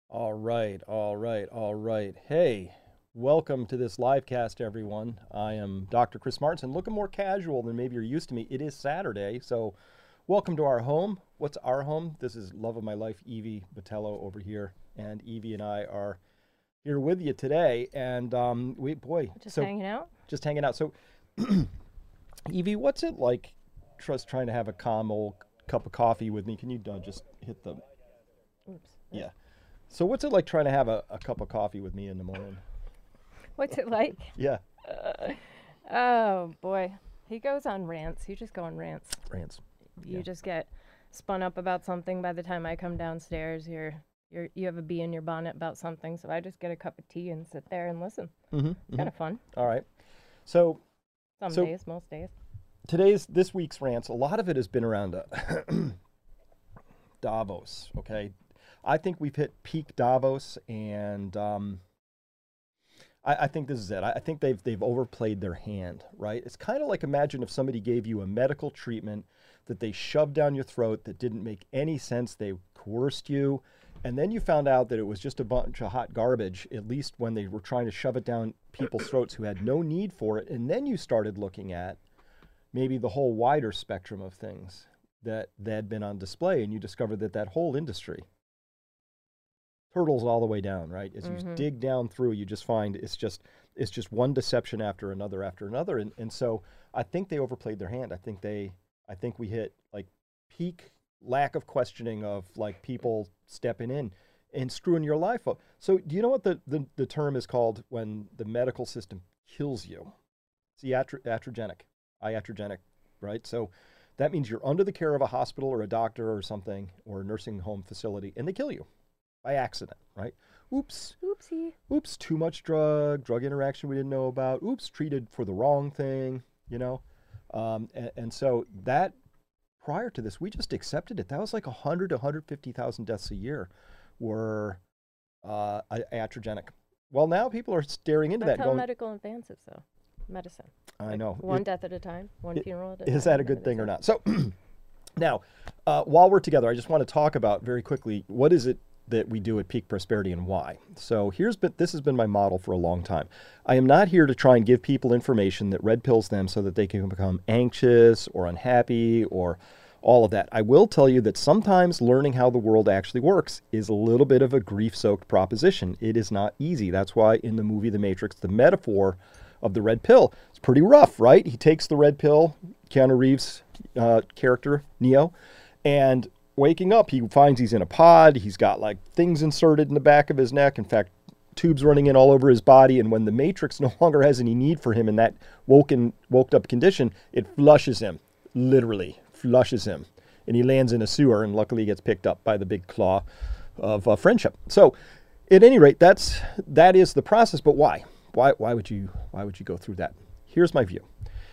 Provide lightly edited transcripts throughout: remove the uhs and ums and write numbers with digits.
All right, all right, all right. Hey, welcome to this live cast, everyone. I am Dr. Chris Martinson, looking more casual than maybe you're used to me. It is Saturday, so welcome to our home. What's our home? This is love of my life, Evie Botello over here, and Evie and I are here with you today. And Just hanging out? just hanging out. So, Evie, what's it like, just trying to have a calm old cup of coffee with me? Can you just hit the Oops. yeah? So what's it like trying to have a cup of coffee with me in the morning? What's it like? Yeah, Oh boy. He goes on rants. You just go on rants. rants. You Yeah. just get spun up about something by the time I come downstairs. You have a bee in your bonnet about something, so I just get a cup of tea and sit there and listen. Mm-hmm, Kind of fun. All right. So Some so days, most days. this week's rants, a lot of it has been around Davos. Okay, I think we've hit peak Davos, and I think this is it. I think they've overplayed their hand. Right? It's kind of like, imagine if somebody gave you a medical treatment that they shoved down your throat that didn't make any sense. They coerced you. And then you found out that it was just a bunch of hot garbage, at least when they were trying to shove it down people's throats who had no need for it. And then you started looking at maybe the whole wider spectrum of things that had been on display. And you discovered that that whole industry hurdles all the way down, right? As you Mm-hmm. dig down through, you just find it's just one deception after another after another. And so I think they overplayed their hand. I think we hit like peak lack of questioning of like people stepping in and screwing your life up. So do you know what the term is called when the medical system kills you? It's iatrogenic, right? So that means you're under the care of a hospital or a doctor or something or a nursing home facility, and they kill you by accident, right? Oops, Oopsie. oops, too much drug interaction we didn't know about. Oops, treated for the wrong thing, you know? And so that, prior to this, we just accepted it. That was like 100 to 150,000 deaths a year were iatrogenic. Well, now people are staring into that That's and how going, medical advances, though. Medicine. I Like know. one death at a time, one funeral at a time. Is that a good thing or not? So now, while we're together, I just want to talk about very quickly, what is it that we do at Peak Prosperity and why? So this has been my model for a long time. I am not here to try and give people information that red pills them so that they can become anxious or unhappy or all of that. I will tell you that sometimes learning how the world actually works is a little bit of a grief-soaked proposition. It is not easy. That's why in the movie The Matrix, the metaphor of the red pill, it's pretty rough, right? He takes the red pill, Keanu Reeves' character, Neo, and waking up, he finds he's in a pod. He's got like things inserted in the back of his neck. In fact, tubes running in all over his body. And when the Matrix no longer has any need for him in that woke up condition, it flushes him, literally flushes him. And he lands in a sewer, and luckily he gets picked up by the big claw of friendship. So at any rate, that is the process. But why? Why would you go through that? Here's my view.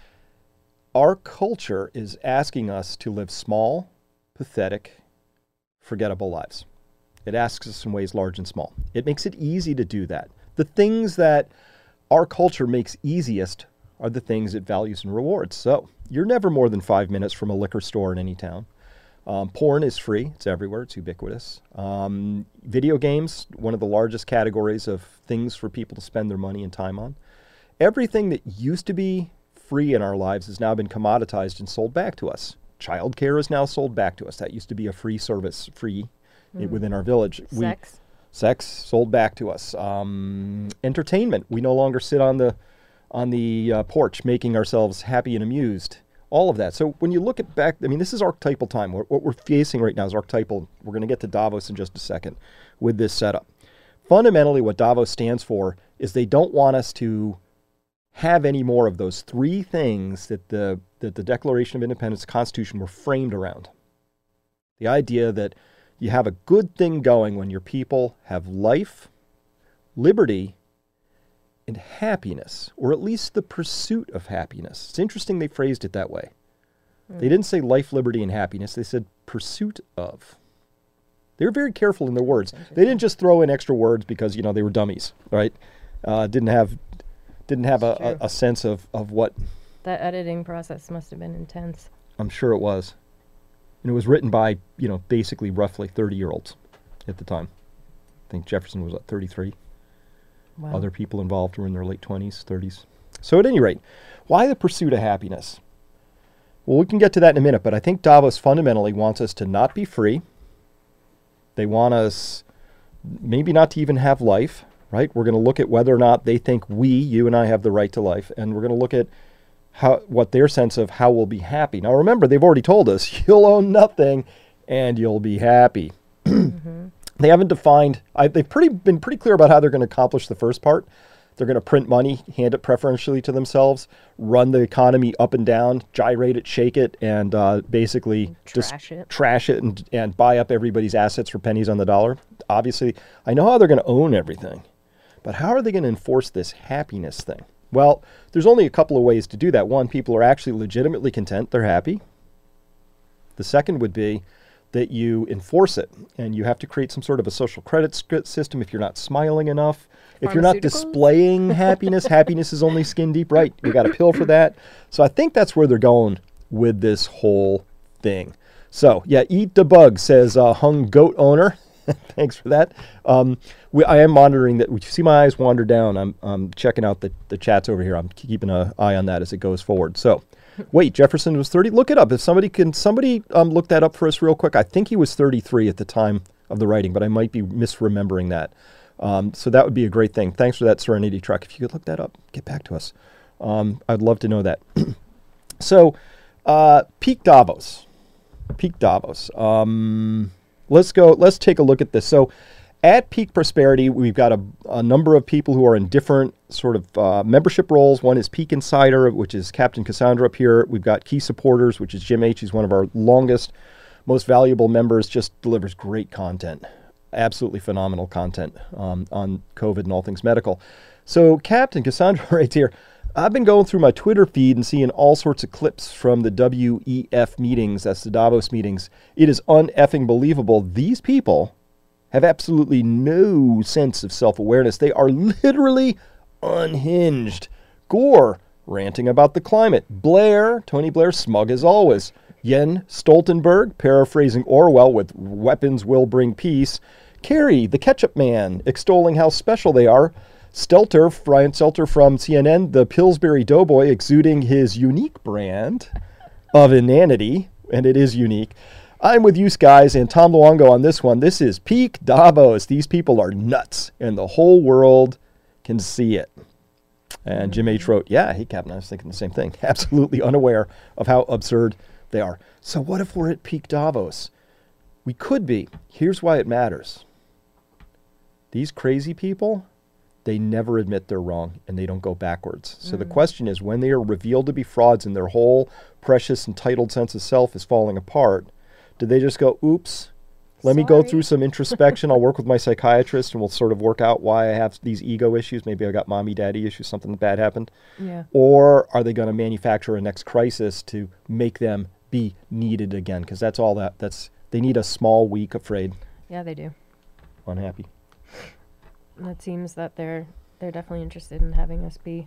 Our culture is asking us to live small, pathetic, forgettable lives. It asks us in ways large and small. It makes it easy to do that. The things that our culture makes easiest are the things it values and rewards. So you're never more than 5 minutes from a liquor store in any town. Porn is free. It's everywhere. It's ubiquitous. Video games, one of the largest categories of things for people to spend their money and time on. Everything that used to be free in our lives has now been commoditized and sold back to us. Childcare is now sold back to us. That used to be a free service, within our village. Sex. Sex sold back to us. Entertainment. We no longer sit on the porch making ourselves happy and amused. All of that. So when you look at back, I mean, this is archetypal time. What we're facing right now is archetypal. We're going to get to Davos in just a second with this setup. Fundamentally, what Davos stands for is they don't want us to have any more of those three things that the Declaration of Independence, the Constitution, were framed around. The idea that you have a good thing going when your people have life, liberty, and happiness, or at least the pursuit of happiness. It's interesting they phrased it that way. They didn't say life, liberty, and happiness. They said pursuit of. They were very careful in their words. They didn't just throw in extra words because, they were dummies, right? Didn't have a sense of what. That editing process must have been intense. I'm sure it was. And it was written by, basically roughly 30-year-olds at the time. I think Jefferson was at 33. Wow. Other people involved were in their late 20s, 30s. So at any rate, why the pursuit of happiness? Well, we can get to that in a minute, but I think Davos fundamentally wants us to not be free. They want us maybe not to even have life, right? We're going to look at whether or not they think you and I, have the right to life, and we're going to look at what their sense of how we'll be happy. Now, remember, they've already told us you'll own nothing and you'll be happy. Mm-hmm. They haven't defined. They've been pretty clear about how they're going to accomplish the first part. They're going to print money, hand it preferentially to themselves, run the economy up and down, gyrate it, shake it, and basically trash it and buy up everybody's assets for pennies on the dollar. Obviously, I know how they're going to own everything, but how are they going to enforce this happiness thing? Well, there's only a couple of ways to do that. One, people are actually legitimately content. They're happy. The second would be that you enforce it, and you have to create some sort of a social credit system if you're not smiling enough. If you're not displaying happiness, happiness is only skin deep, right? You got a pill for that. So I think that's where they're going with this whole thing. So yeah, Eat the Bug says hung goat owner. Thanks for that. I am monitoring that. You see my eyes wander down. I'm checking out the chats over here. I'm keeping an eye on that as it goes forward. So wait, Jefferson was 30. Look it up. If somebody look that up for us real quick. I think he was 33 at the time of the writing, but I might be misremembering that. So that would be a great thing. Thanks for that, Serenity Truck. If you could look that up, get back to us. I'd love to know that. So, Peak Davos. Let's take a look at this. So, at Peak Prosperity, we've got a number of people who are in different sort of membership roles. One is Peak Insider, which is Captain Cassandra up here. We've got Key Supporters, which is Jim H. He's one of our longest, most valuable members, just delivers great content. Absolutely phenomenal content on COVID and all things medical. So Captain Cassandra right here, I've been going through my Twitter feed and seeing all sorts of clips from the WEF meetings, that's the Davos meetings. It is uneffing believable. These people have absolutely no sense of self-awareness. They are literally unhinged. Gore ranting about the climate. Tony Blair, smug as always. Jens Stoltenberg, paraphrasing Orwell with weapons will bring peace. Kerry, the ketchup man, extolling how special they are. Brian Stelter from CNN, the Pillsbury Doughboy, exuding his unique brand of inanity, and it is unique. I'm with you guys, and Tom Luongo on this one. This is Peak Davos. These people are nuts, and the whole world can see it. And Jim H. wrote, yeah, hey, Captain, I was thinking the same thing. Absolutely unaware of how absurd they are. So what if we're at Peak Davos? We could be. Here's why it matters. These crazy people, they never admit they're wrong, and they don't go backwards. So the question is, when they are revealed to be frauds and their whole precious, entitled sense of self is falling apart, do they just go, oops, let me go through some introspection. I'll work with my psychiatrist, and we'll sort of work out why I have these ego issues. Maybe I got mommy, daddy issues, something bad happened. Yeah. Or are they going to manufacture a next crisis to make them be needed again? Because that's all they need a small, weak, afraid. Yeah, they do. Unhappy. And it seems that they're definitely interested in having us be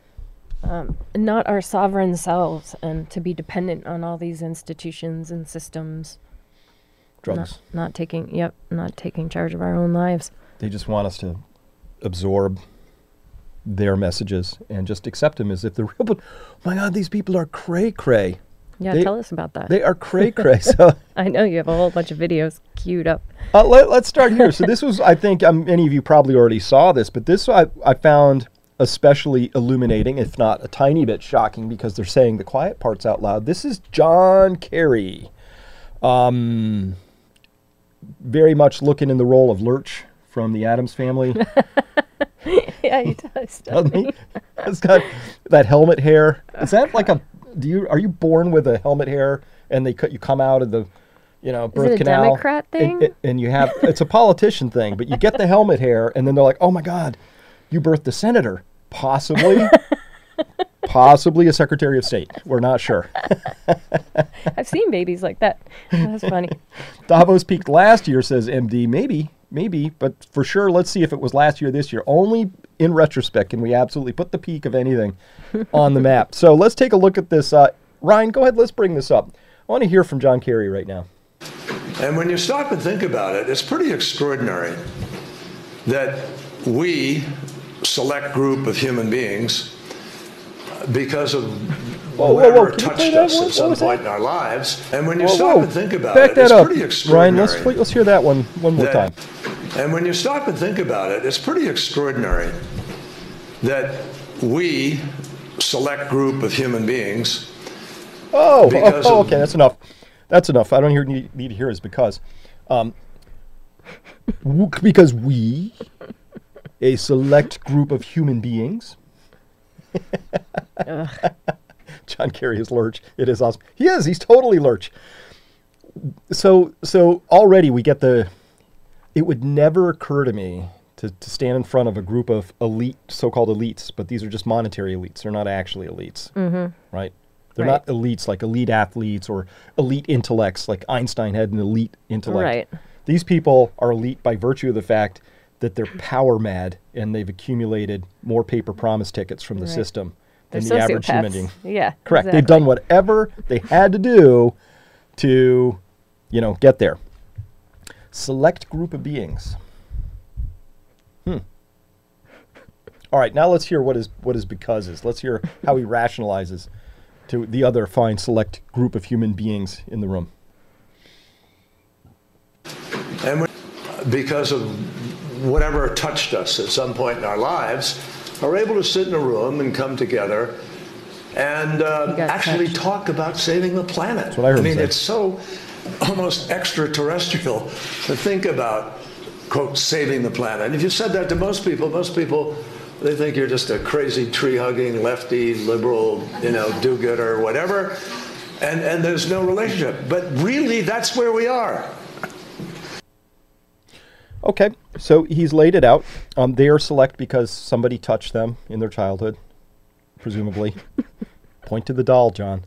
not our sovereign selves, and to be dependent on all these institutions and systems. Drugs. Not taking charge of our own lives. They just want us to absorb their messages and just accept them as if they're real. But, my God, these people are cray-cray. Yeah, tell us about that. They are cray-cray. So I know you have a whole bunch of videos queued up. Let's start here. So this was, I think, many of you probably already saw this, but this I found especially illuminating, if not a tiny bit shocking, because they're saying the quiet parts out loud. This is John Kerry. Very much looking in the role of Lurch from the Addams Family. Yeah, he does. Doesn't he? He's got that helmet hair. Is that like a? Are you born with a helmet hair and you come out of the, birth canal? Is it a Democrat thing? And you have, it's a politician thing, but you get the helmet hair and then they're like, oh my God, you birthed a senator, possibly a Secretary of State. We're not sure. I've seen babies like that. That's funny. Davos peaked last year, says MD. Maybe, but for sure, let's see if it was last year, this year. Only in retrospect can we absolutely put the peak of anything on the map. So let's take a look at this. Ryan, go ahead. Let's bring this up. I want to hear from John Kerry right now. And when you stop and think about it, it's pretty extraordinary that we, select group of human beings, because of whatever touched us at some point in our lives, and when you stop and think about it, it's pretty extraordinary. Ryan, let's hear that one more time. And when you stop and think about it, it's pretty extraordinary that we, select group of human beings. Okay, that's enough. That's enough. I don't need to hear is because we, a select group of human beings. John Kerry is Lurch. It is awesome. He is. He's totally Lurch. So already we get the. It would never occur to me to stand in front of a group of elite, so-called elites, but these are just monetary elites. They're not actually elites, right? They're not elites like elite athletes or elite intellects like Einstein had an elite intellect. Right. These people are elite by virtue of the fact that they're power mad and they've accumulated more paper promise tickets from the system than the average human being. Yeah, correct. Exactly. They've done whatever they had to do to, get there. Select group of beings. All right, now let's hear what is because is. Let's hear how he rationalizes to the other fine select group of human beings in the room. And because of whatever touched us at some point in our lives, are able to sit in a room and come together and actually talk about saving the planet. That's what I heard. I mean, it's so almost extraterrestrial to think about, quote, saving the planet. And if you said that to most people, they think you're just a crazy tree-hugging, lefty, liberal, do-gooder, whatever, and there's no relationship. But really, that's where we are. Okay, so he's laid it out. They are select because somebody touched them in their childhood, presumably. Point to the doll, John.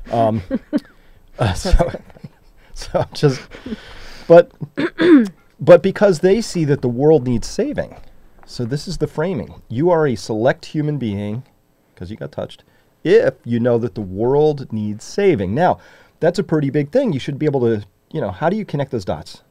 But because they see that the world needs saving. So this is the framing. You are a select human being, because you got touched, if you know that the world needs saving. Now, that's a pretty big thing. You should be able to, how do you connect those dots?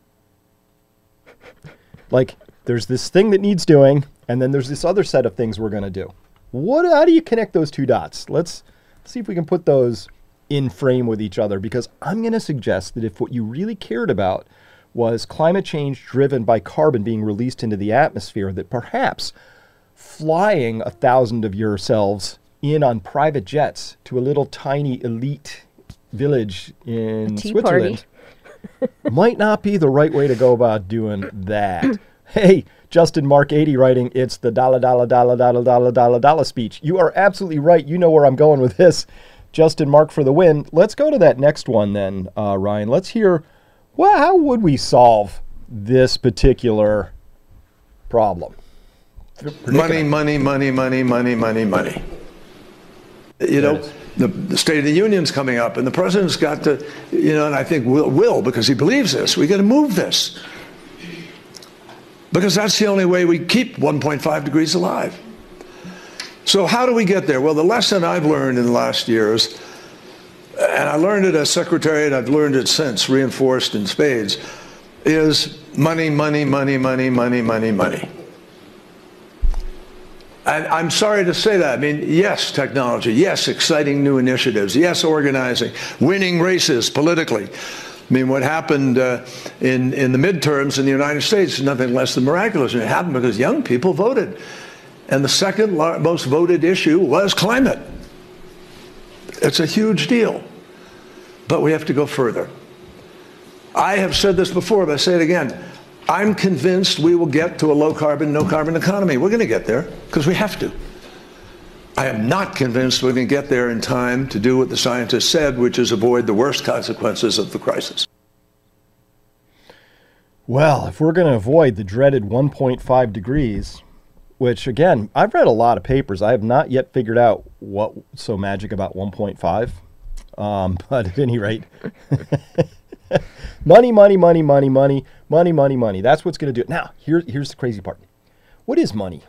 Like, there's this thing that needs doing, and then there's this other set of things we're going to do. How do you connect those two dots? Let's see if we can put those in frame with each other, because I'm going to suggest that if what you really cared about was climate change driven by carbon being released into the atmosphere, that perhaps flying 1,000 of yourselves in on private jets to a little tiny elite village in Switzerland might not be the right way to go about doing that. Hey, Justin Mark 80 writing, it's the dollar speech. You are absolutely right. You know where I'm going with this. Justin Mark for the win. Let's go to that next one then, Ryan. Let's hear, how would we solve this particular problem? Money. The State of the Union's coming up, and the president's got to, and I think will because he believes this. We got to move this because that's the only way we keep 1.5 degrees alive. So how do we get there? Well, the lesson I've learned in the last years, and I learned it as secretary, and I've learned it since, reinforced in spades, is money. And I'm sorry to say that. I mean, yes, technology. Yes, exciting new initiatives. Yes, organizing. Winning races politically. I mean, what happened in the midterms in the United States is nothing less than miraculous. And it happened because young people voted. And the second most voted issue was climate. It's a huge deal. But we have to go further. I have said this before, but I say it again. I'm convinced we will get to a low-carbon, no-carbon economy. We're going to get there because we have to. I am not convinced we're going to get there in time to do what the scientists said, which is avoid the worst consequences of the crisis. Well, if we're going to avoid the dreaded 1.5 degrees, which, again, I've read a lot of papers. I have not yet figured out what's so magic about 1.5. But at any rate... Money. That's what's going to do it. Now, here's the crazy part. What is money?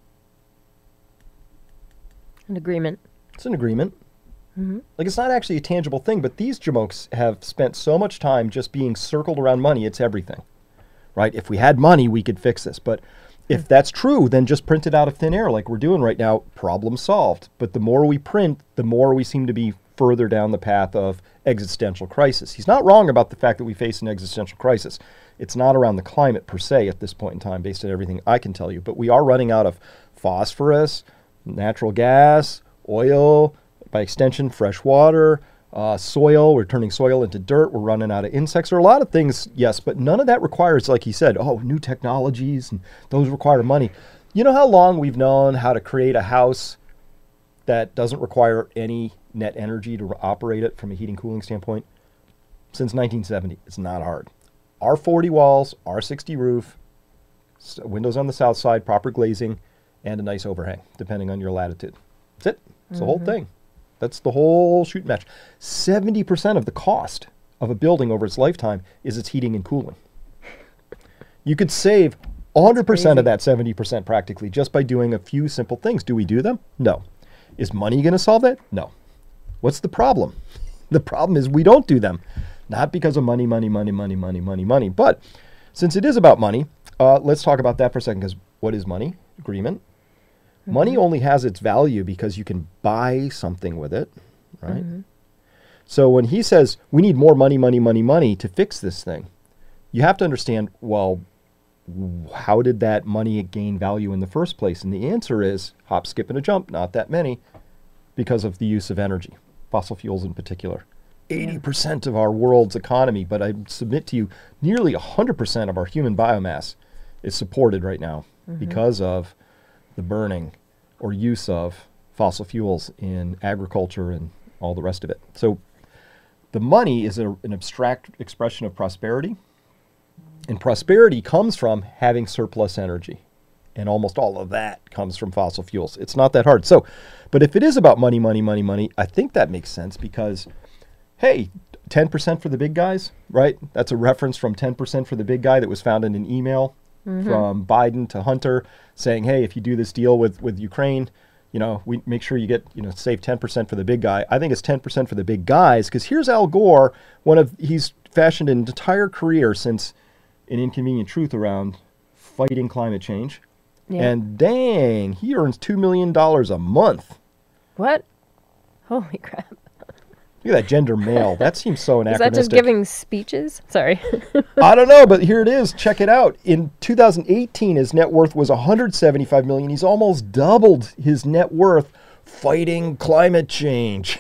An agreement. It's an agreement. Mm-hmm. Like, it's not actually a tangible thing, but these jamokes have spent so much time just being circled around money, it's everything. Right? If we had money, we could fix this. But If that's true, then just print it out of thin air like we're doing right now, problem solved. But the more we print, the more we seem to be further down the path of existential crisis. He's not wrong about the fact that we face an existential crisis. It's not around the climate per se at this point in time, based on everything I can tell you. But we are running out of phosphorus, natural gas, oil, by extension, fresh water, soil. We're turning soil into dirt. We're running out of insects. There are a lot of things, yes, but none of that requires, like he said, new technologies, and those require money. You know how long we've known how to create a house that doesn't require any net energy to operate it from a heating cooling standpoint? Since 1970. It's not hard. R40 walls, R60 roof, windows on the south side, proper glazing, and a nice overhang, depending on your latitude. That's it. It's the whole thing. That's the whole shoot match. 70% of the cost of a building over its lifetime is its heating and cooling. You could save 100% of that 70% practically just by doing a few simple things. Do we do them? No. Is money going to solve that? No. What's the problem? The problem is we don't do them. Not because of money. But since it is about money, let's talk about that for a second, because what is money? Agreement. Money only has its value because you can buy something with it, right? So when he says we need more money to fix this thing, you have to understand, well, how did that money gain value in the first place? And the answer is hop, skip, and a jump, not that many, because of the use of energy, fossil fuels in particular. 80% of our world's economy, but I submit to you, nearly 100% of our human biomass is supported right now because of the burning or use of fossil fuels in agriculture and all the rest of it. So the money is an abstract expression of prosperity, and prosperity comes from having surplus energy. And almost all of that comes from fossil fuels. It's not that hard. So, but if it is about money, I think that makes sense because, hey, 10% for the big guys, right? That's a reference from 10% for the big guy that was found in an email from Biden to Hunter saying, hey, if you do this deal with Ukraine, we make sure you get, save 10% for the big guy. I think it's 10% for the big guys because here's Al Gore, he's fashioned an entire career since An Inconvenient Truth around fighting climate change. Yeah. And dang, he earns $2 million a month. What? Holy crap. Look at that gender male. That seems so anachronistic. Is that just giving speeches? Sorry. I don't know, but here it is. Check it out. In 2018, his net worth was $175 million. He's almost doubled his net worth fighting climate change.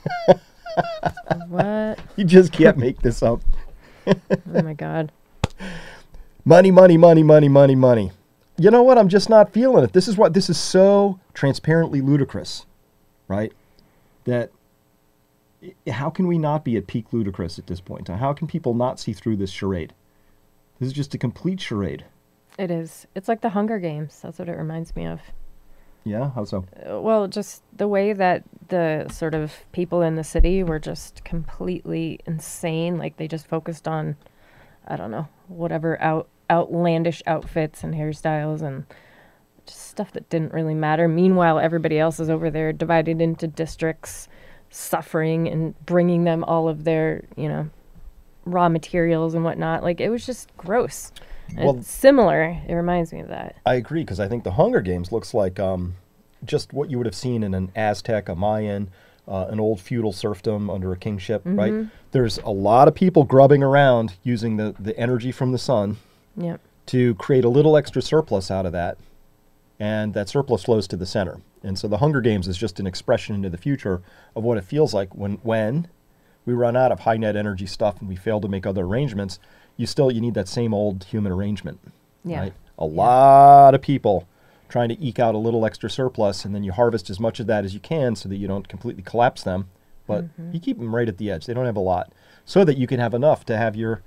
What? You just can't make this up. Oh my God. Money. You know what? I'm just not feeling it. This is so transparently ludicrous, right? That how can we not be at peak ludicrous at this point? How can people not see through this charade? This is just a complete charade. It is. It's like the Hunger Games. That's what it reminds me of. Yeah? How so? Well, just the way that the sort of people in the city were just completely insane. Like they just focused on, I don't know, whatever outlandish outfits and hairstyles and just stuff that didn't really matter. Meanwhile, everybody else is over there divided into districts, suffering and bringing them all of their, raw materials and whatnot. Like it was just gross. Well, it's similar. It reminds me of that. I agree because I think the Hunger Games looks like just what you would have seen in an Aztec, a Mayan, an old feudal serfdom under a kingship, right? There's a lot of people grubbing around using the energy from the sun to create a little extra surplus out of that. And that surplus flows to the center. And so the Hunger Games is just an expression into the future of what it feels like when we run out of high net energy stuff and we fail to make other arrangements, you need that same old human arrangement. Yeah. Right? A lot of people trying to eke out a little extra surplus, and then you harvest as much of that as you can so that you don't completely collapse them. But you keep them right at the edge. They don't have a lot. So that you can have enough to have your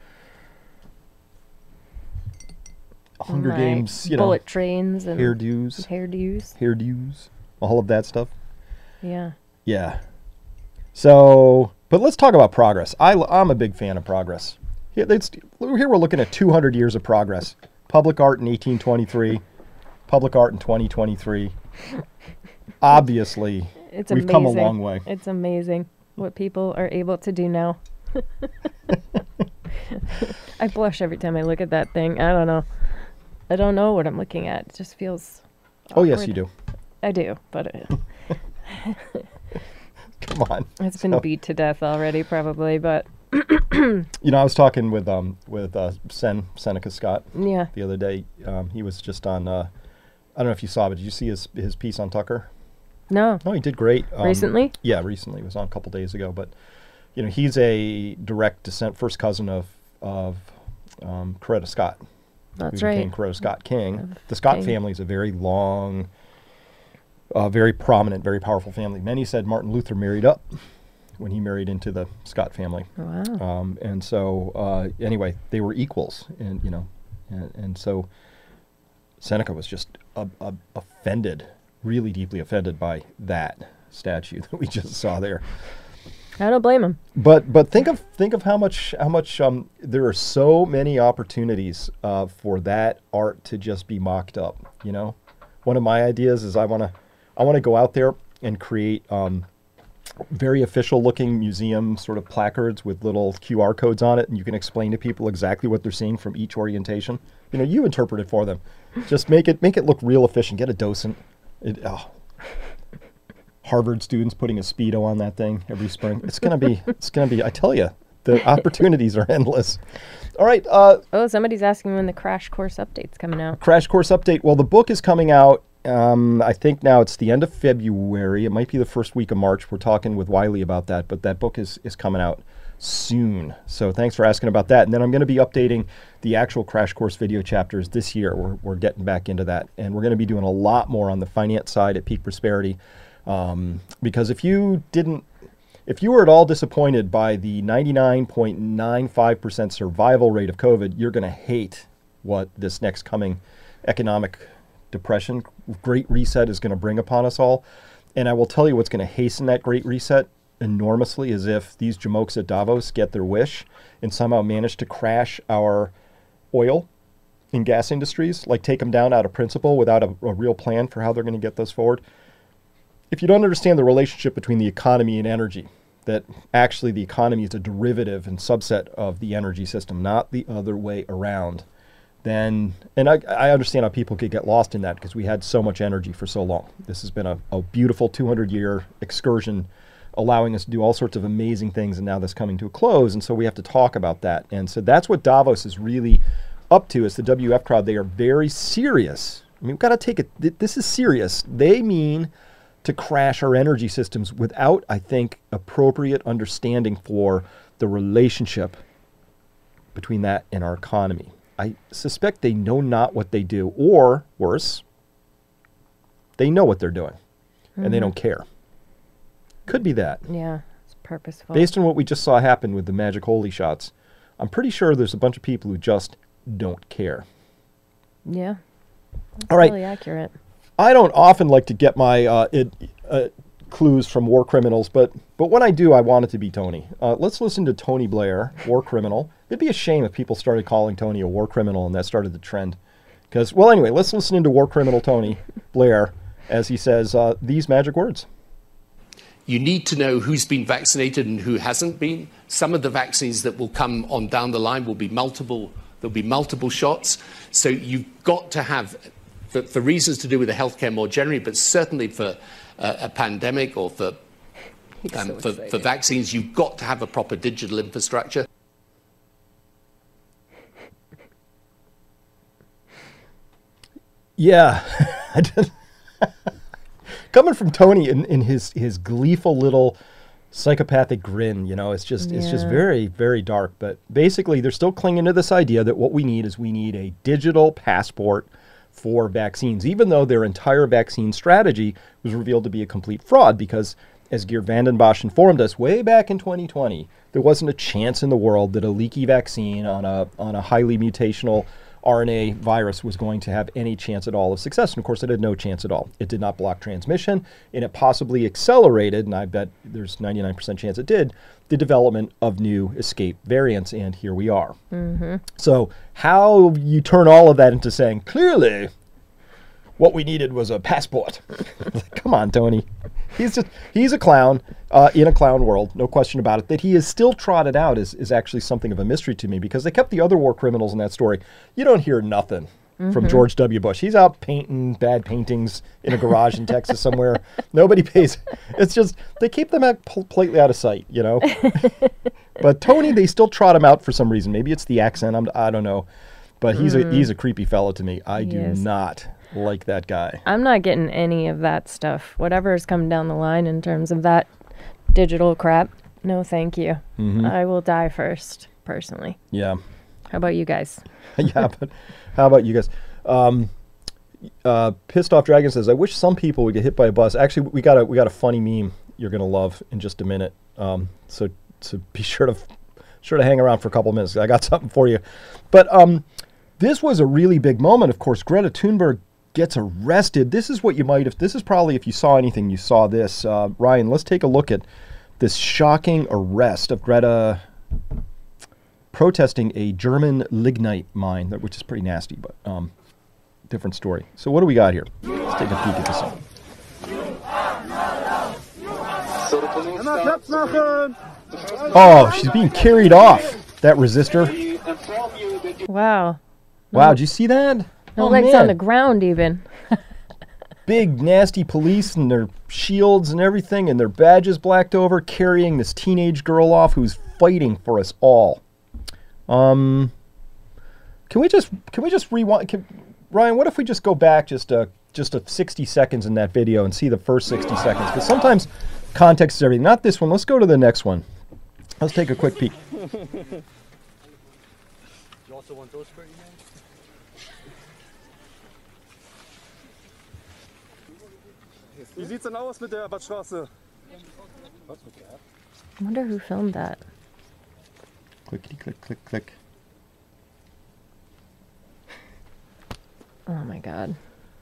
Hunger Games, bullet trains and hairdos, all of that stuff. Yeah. So, but let's talk about progress. I'm a big fan of progress. Here we're looking at 200 years of progress. Public art in 1823, public art in 2023. Obviously, we've come a long way. It's amazing what people are able to do now. I blush every time I look at that thing. I don't know. I don't know what I'm looking at. It just feels Oh, yes, awkward. you do. I do, but Come on. it's been So, beat to death already, probably. But you know, I was talking with Seneca Scott yeah, the other day. He was just on. I don't know if you saw, but did you see his piece on Tucker? no, No, he did great. recently. Yeah, recently. It was on a couple days ago. But you know, he's a direct descent, first cousin of Coretta Scott. That's Who right. became Coretta Scott King. Of The Scott King. family is a very long, very prominent, very powerful family. Many said Martin Luther married up when he married into the Scott family. Wow. And so, anyway, they were equals, and you know, and so Seneca was just offended, really deeply offended by that statue that we just saw there. I don't blame him. But think of how much there are so many opportunities for that art to just be mocked up. You know, one of my ideas is I want to go out there and create very official looking museum sort of placards with little QR codes on it, and you can explain to people exactly what they're seeing from each orientation. You know, you interpret it for them. Just make it look real efficient. Get a docent. Harvard students putting a Speedo on that thing every spring. It's gonna be. I tell you, the opportunities are endless. All right. Oh, somebody's asking when the Crash Course update's coming out. Crash Course update. Well, the book is coming out. I think now it's the end of February. It might be the first week of March. We're talking with Wiley about that, but that book is coming out soon. So thanks for asking about that. And then I'm going to be updating the actual Crash Course video chapters this year. We're getting back into that, and we're going to be doing a lot more on the finance side at Peak Prosperity. Because if you were at all disappointed by the 99.95% survival rate of COVID, you're going to hate what this next coming economic depression, great reset is going to bring upon us all. And I will tell you what's going to hasten that great reset enormously is if these jamokes at Davos get their wish and somehow manage to crash our oil and gas industries, like take them down out of principle without a real plan for how they're going to get those forward. If you don't understand the relationship between the economy and energy, that actually the economy is a derivative and subset of the energy system, not the other way around, then, and I understand how people could get lost in that because we had so much energy for so long. This has been a beautiful 200-year excursion allowing us to do all sorts of amazing things, and now that's coming to a close, and so we have to talk about that. And so that's what Davos is really up to, is the WF crowd. They are very serious. I mean, we've got to take it, this is serious. They mean to crash our energy systems without, I think, appropriate understanding for the relationship between that and our economy. I suspect they know not what they do, or worse, they know what they're doing and they don't care. Could be that. Yeah, it's purposeful. Based on what we just saw happen with the Magic Holy shots, I'm pretty sure there's a bunch of people who just don't care. Yeah. All right. Really accurate. I don't often like to get my clues from war criminals, but when I do, I want it to be Tony. Let's listen to Tony Blair, war criminal. It'd be a shame if people started calling Tony a war criminal and that started the trend. Because, well, anyway, let's listen into war criminal Tony Blair as he says these magic words. You need to know who's been vaccinated and who hasn't been. Some of the vaccines that will come on down the line will be multiple. There'll be multiple shots. So you've got to have, for reasons to do with the healthcare more generally, but certainly for a pandemic or for vaccines, you've got to have a proper digital infrastructure. Yeah. Coming from Tony in his gleeful little psychopathic grin, you know, it's just very, very dark. But basically, they're still clinging to this idea that what we need is a digital passport for vaccines, even though their entire vaccine strategy was revealed to be a complete fraud because, as Geert Vanden Bossche informed us way back in 2020, there wasn't a chance in the world that a leaky vaccine on a highly mutational RNA virus was going to have any chance at all of success. And of course, it had no chance at all. It did not block transmission, and it possibly accelerated, and I bet there's 99% chance it did, the development of new escape variants, and here we are. Mm-hmm. So how you turn all of that into saying, clearly, what we needed was a passport. Come on, Tony. He's a clown in a clown world, no question about it. That he is still trotted out is actually something of a mystery to me because they kept the other war criminals in that story. You don't hear nothing from George W. Bush. He's out painting bad paintings in a garage in Texas somewhere. Nobody pays. It's just, they keep them out politely out of sight, you know. But Tony, they still trot him out for some reason. Maybe it's the accent. I don't know. But he's a creepy fellow to me. I do not like that guy. I'm not getting any of that stuff. Whatever is coming down the line in terms of that digital crap, no thank you. I will die first, personally. Yeah. How about you guys? Yeah, but how about you guys? Pissed Off Dragon says, I wish some people would get hit by a bus. Actually, we got a funny meme you're gonna love in just a minute. So be sure to hang around for a couple minutes. I got something for you. But this was a really big moment. Of course, Greta Thunberg gets arrested. This is what you might have. This is probably, if you saw anything, you saw this. Ryan, let's take a look at this shocking arrest of Greta protesting a German lignite mine, which is pretty nasty, but different story. So what do we got here? Let's take a peek at this one. Oh, she's being carried off, that resistor. Wow. Wow, did you see that? No Oh, legs man. on the ground even. Big, nasty police and their shields and everything and their badges blacked over, carrying this teenage girl off who's fighting for us all. Can we just rewind? Ryan, what if we just go back just a 60 seconds in that video and see the first 60 seconds? Because sometimes context is everything. Not this one. Let's go to the next one. Let's take a quick peek. You also want those for you, man? Wie sieht's denn aus mit der Badstraße? I wonder who filmed that. Clickety click click click. Oh my god.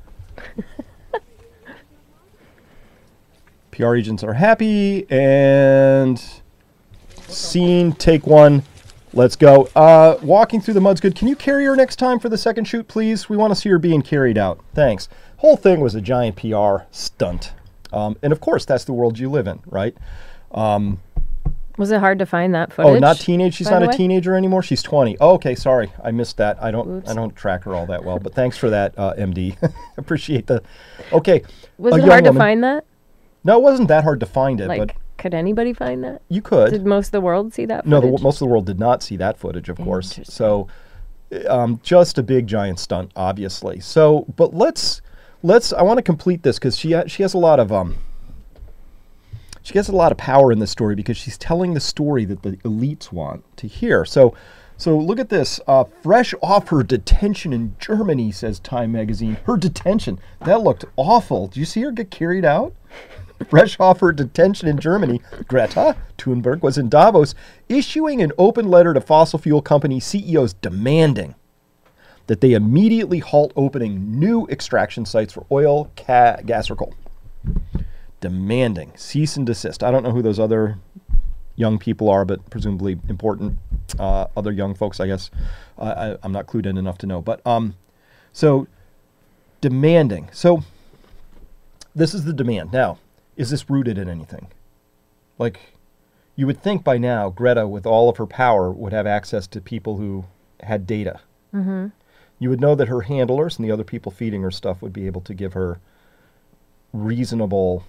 PR agents are happy, and scene, take one. Let's go. Walking through the mud's good. Can you carry her next time for the second shoot, please? We want to see her being carried out. Thanks. Whole thing was a giant PR stunt. And of course, that's the world you live in, right? Was it hard to find that footage? Oh, not teenage. She's by not the a way? teenager anymore. She's 20. Oh, okay, sorry, I missed that. I don't Oops. track her all that well, but thanks for that, MD. Appreciate the. Okay. Was a it young hard to woman- find that? No, it wasn't that hard to find it, Like, but could anybody find that? you could. Did most of the world see that No, footage? most of the world did not see that footage, of course. Interesting. So, just a big giant stunt, obviously. So, but let's. I want to complete this because she has a lot of She gets a lot of power in this story because she's telling the story that the elites want to hear. So look at this. Fresh off her detention in Germany, says Time magazine. Her detention. That looked awful. Did you see her get carried out? Fresh off her detention in Germany, Greta Thunberg was in Davos issuing an open letter to fossil fuel company CEOs demanding that they immediately halt opening new extraction sites for oil, gas, or coal. Demanding cease and desist. I don't know who those other young people are, but presumably important other young folks, I guess. I'm not clued in enough to know. But so demanding. So this is the demand. Now, is this rooted in anything? Like, you would think by now Greta, with all of her power, would have access to people who had data. Mm-hmm. You would know that her handlers and the other people feeding her stuff would be able to give her reasonable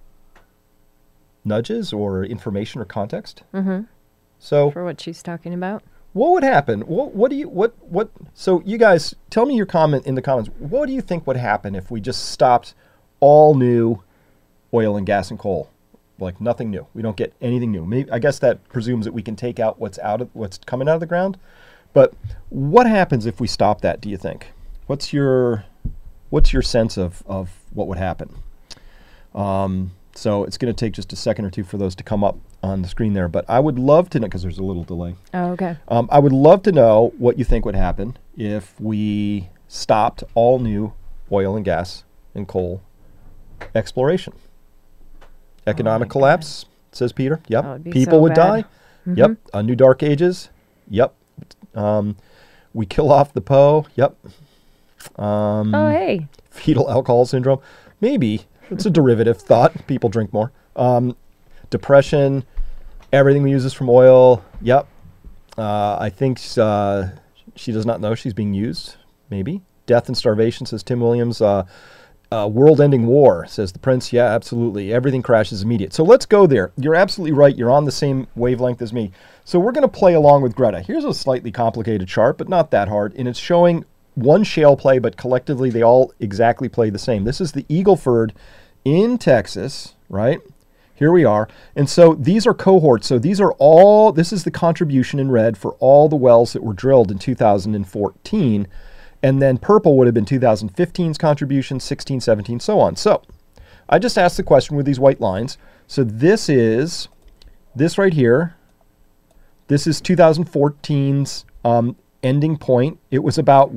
nudges or information or context. Mm-hmm. So For what she's talking about. what would happen? What so you guys tell me your comment in the comments. What do you think would happen if we just stopped all new oil and gas and coal? Like nothing new. We don't get anything new. Maybe, I guess that presumes that we can take out what's coming out of the ground. But what happens if we stop that, do you think? What's your sense of what would happen? So it's going to take just a second or two for those to come up on the screen there. But I would love to know, because there's a little delay. Oh, okay. I would love to know what you think would happen if we stopped all new oil and gas and coal exploration. Economic collapse, says Peter. Yep. That would be People so would bad. die. Yep. A new dark ages. Yep. We kill off the Po. Yep. Oh, hey. Fetal alcohol syndrome. Maybe. It's a derivative thought. People drink more. Depression. Everything we use is from oil. Yep. I think she does not know she's being used. Maybe. death and starvation, says Tim Williams. World-ending war, says the Prince. Yeah, absolutely. Everything crashes immediate. So let's go there. You're absolutely right. You're on the same wavelength as me. So we're going to play along with Greta. Here's a slightly complicated chart, but not that hard. And it's showing one shale play, but collectively they all exactly play the same. This is the Eagle Ford in Texas, right? Here we are. And so these are cohorts. So these are all, this is the contribution in red for all the wells that were drilled in 2014. And then purple would have been 2015's contribution, 16, 17, so on. So I just asked the question with these white lines. So this is, this right here, this is 2014's ending point. It was about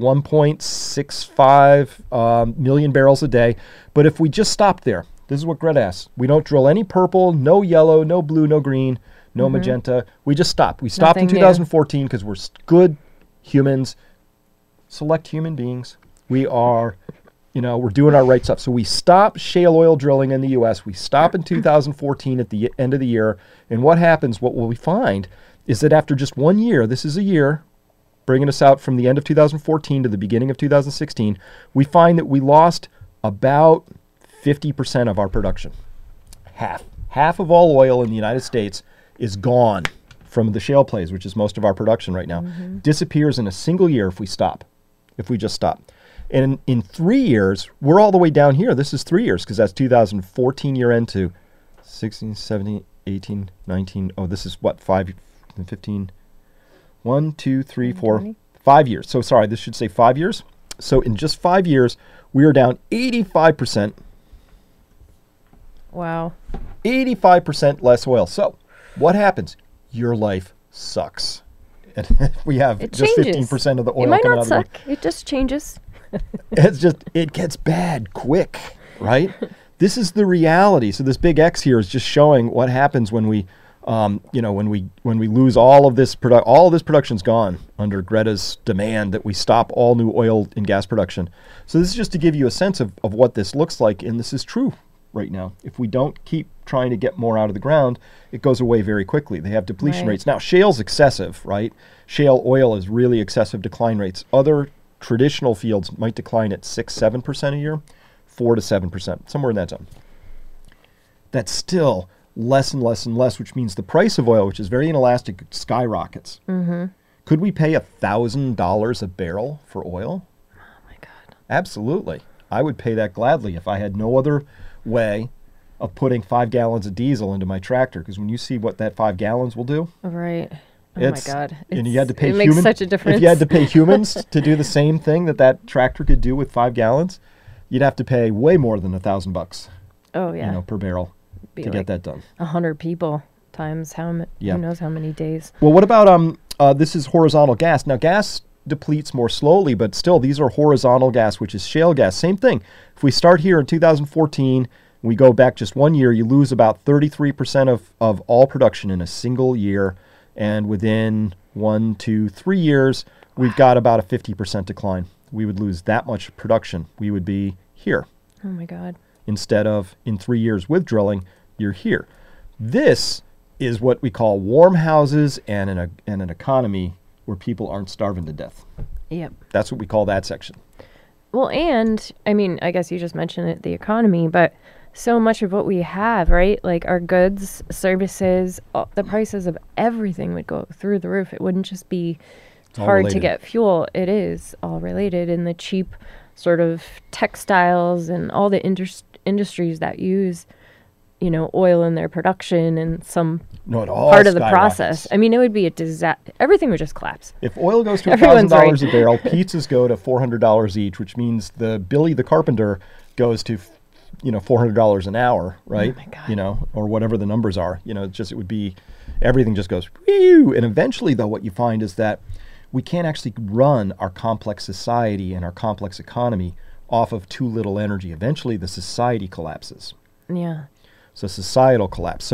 1.65 million barrels a day. But if we just stopped there, this is what Greta asked. We don't drill any purple, no yellow, no blue, no green, no magenta. We just stopped. We stopped in 2014 because we're good humans. Select human beings. We are, we're doing our right stuff. So we stop shale oil drilling in the U.S. We stop in 2014 at the end of the year. And what happens, what will we find, is that after just 1 year, this is a year, bringing us out from the end of 2014 to the beginning of 2016, we find that we lost about 50% of our production. Half of all oil in the United States is gone from the shale plays, which is most of our production right now. Disappears in a single year if we stop. If we just stop. And in 3 years, we're all the way down here. This is 3 years because that's 2014 year end to 16, 17, 18, 19. Oh, this is what, 5, 15, 1, 2, 3, 4, 5 years. So sorry, this should say 5 years. So in just 5 years, we are down 85%. Wow. 85% less oil. So what happens? Your life sucks. And if we have just 15% of the oil it might coming not out of the suck. It just changes. it gets bad quick, right? This is the reality. So this big X here is just showing what happens when we, when we lose all of this all of this production's gone under Greta's demand that we stop all new oil and gas production. So this is just to give you a sense of what this looks like, and this is true right now. If we don't keep trying to get more out of the ground, it goes away very quickly. They have depletion rates. Now, shale's excessive, right? Shale oil is really excessive decline rates. Other traditional fields might decline at 6-7% a year, 4 to 7%, somewhere in that zone. That's still less and less and less, which means the price of oil, which is very inelastic, skyrockets. Could we pay $1,000 a barrel for oil? Oh my God. Absolutely. I would pay that gladly if I had no other way of putting 5 gallons of diesel into my tractor, because when you see what that 5 gallons will do, right? Oh my God! And you had to pay it makes such a difference. If you had to pay humans to do the same thing that tractor could do with 5 gallons, you'd have to pay way more than $1,000. Oh yeah, per barrel to get that done. 100 people times who knows how many days. Well, what about this is horizontal gas. Now, gas depletes more slowly, but still, these are horizontal gas, which is shale gas. Same thing. If we start here in 2014, we go back just 1 year, you lose about 33% of all production in a single year. And within 1, 2, 3 years, we've got about a 50% decline. We would lose that much production. We would be here. Oh my God. Instead of in 3 years with drilling, you're here. This is what we call warm houses and an economy where people aren't starving to death. Yep. That's what we call that section. Well, and I mean, I guess you just mentioned it, the economy, but so much of what we have, right? Like our goods, services, the prices of everything would go through the roof. It wouldn't just be hard to get fuel. It is all related. And the cheap sort of textiles and all the industries that use, oil in their production and some part of the process. I mean, it would be a disaster. Everything would just collapse. If oil goes to $1,000 a barrel, pizzas go to $400 each, which means the Billy the Carpenter goes to $400 an hour, right? Oh my God. Or whatever the numbers are. It would be, everything just goes, whew. And eventually, though, what you find is that we can't actually run our complex society and our complex economy off of too little energy. Eventually, the society collapses. Yeah. So societal collapse.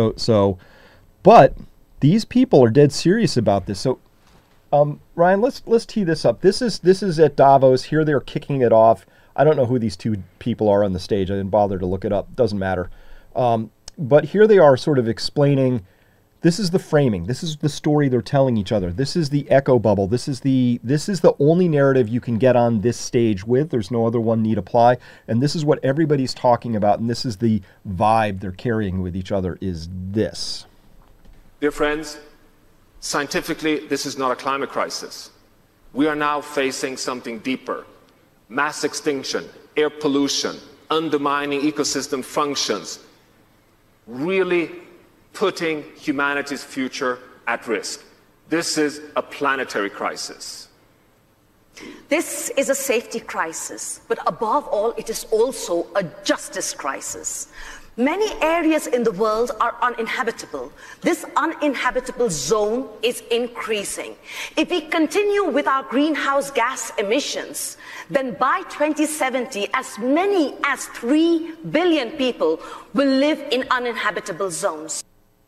But these people are dead serious about this. So, Ryan, let's tee this up. This is at Davos. Here they're kicking it off. I don't know who these two people are on the stage. I didn't bother to look it up. Doesn't matter. But here they are sort of explaining This is the framing. This is the story they're telling each other. This is the echo bubble. This is the only narrative you can get on this stage with. There's no other one need apply. And this is what everybody's talking about. And this is the vibe they're carrying with each other is this. Dear friends, scientifically, this is not a climate crisis. We are now facing something deeper. Mass extinction, air pollution, undermining ecosystem functions, really putting humanity's future at risk. This is a planetary crisis. This is a safety crisis, but above all, it is also a justice crisis. Many areas in the world are uninhabitable. This uninhabitable zone is increasing. If we continue with our greenhouse gas emissions, then by 2070, as many as 3 billion people will live in uninhabitable zones.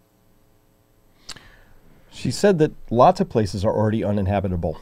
She said that lots of places are already uninhabitable.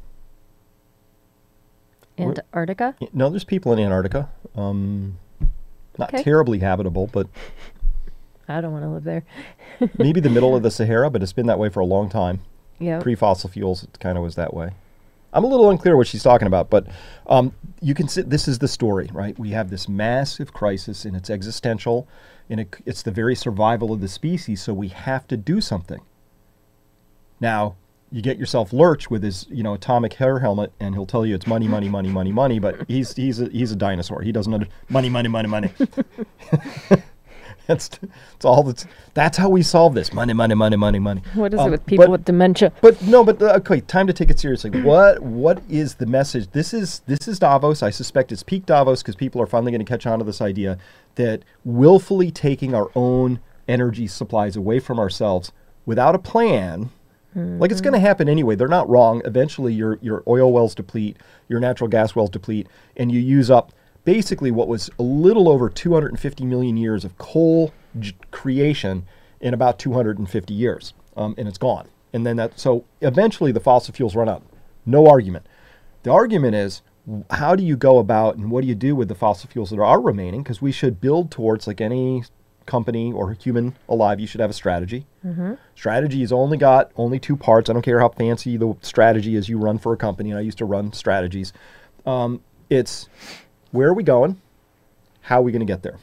Antarctica? No, there's people in Antarctica. Not Okay. terribly habitable, but I don't want to live there. maybe the middle of the Sahara, but it's been that way for a long time. Yeah. Pre-fossil fuels, it kind of was that way. I'm a little unclear what she's talking about, but you can see this is the story, right? We have this massive crisis, and it's existential, and it's the very survival of the species, so we have to do something. Now, you get yourself Lurch with his, atomic hair helmet, and he'll tell you it's money, money, money, money, money. But he's a dinosaur. He doesn't money, money, money, money. That's how we solve this. Money, money, money, money, money. What is it with people with dementia? Okay, time to take it seriously. What is the message? This is Davos. I suspect it's peak Davos because people are finally going to catch on to this idea that willfully taking our own energy supplies away from ourselves without a plan. Like it's going to happen anyway. They're not wrong. Eventually, your oil wells deplete, your natural gas wells deplete, and you use up basically what was a little over 250 million years of coal creation in about 250 years, and it's gone. And then so eventually the fossil fuels run out. No argument. The argument is how do you go about and what do you do with the fossil fuels that are remaining? Because we should build towards, like any company or human alive, you should have a strategy. Strategy is only two parts. I don't care how fancy the strategy is you run for a company, and I used to run strategies. It's where are we going? How are we going to get there?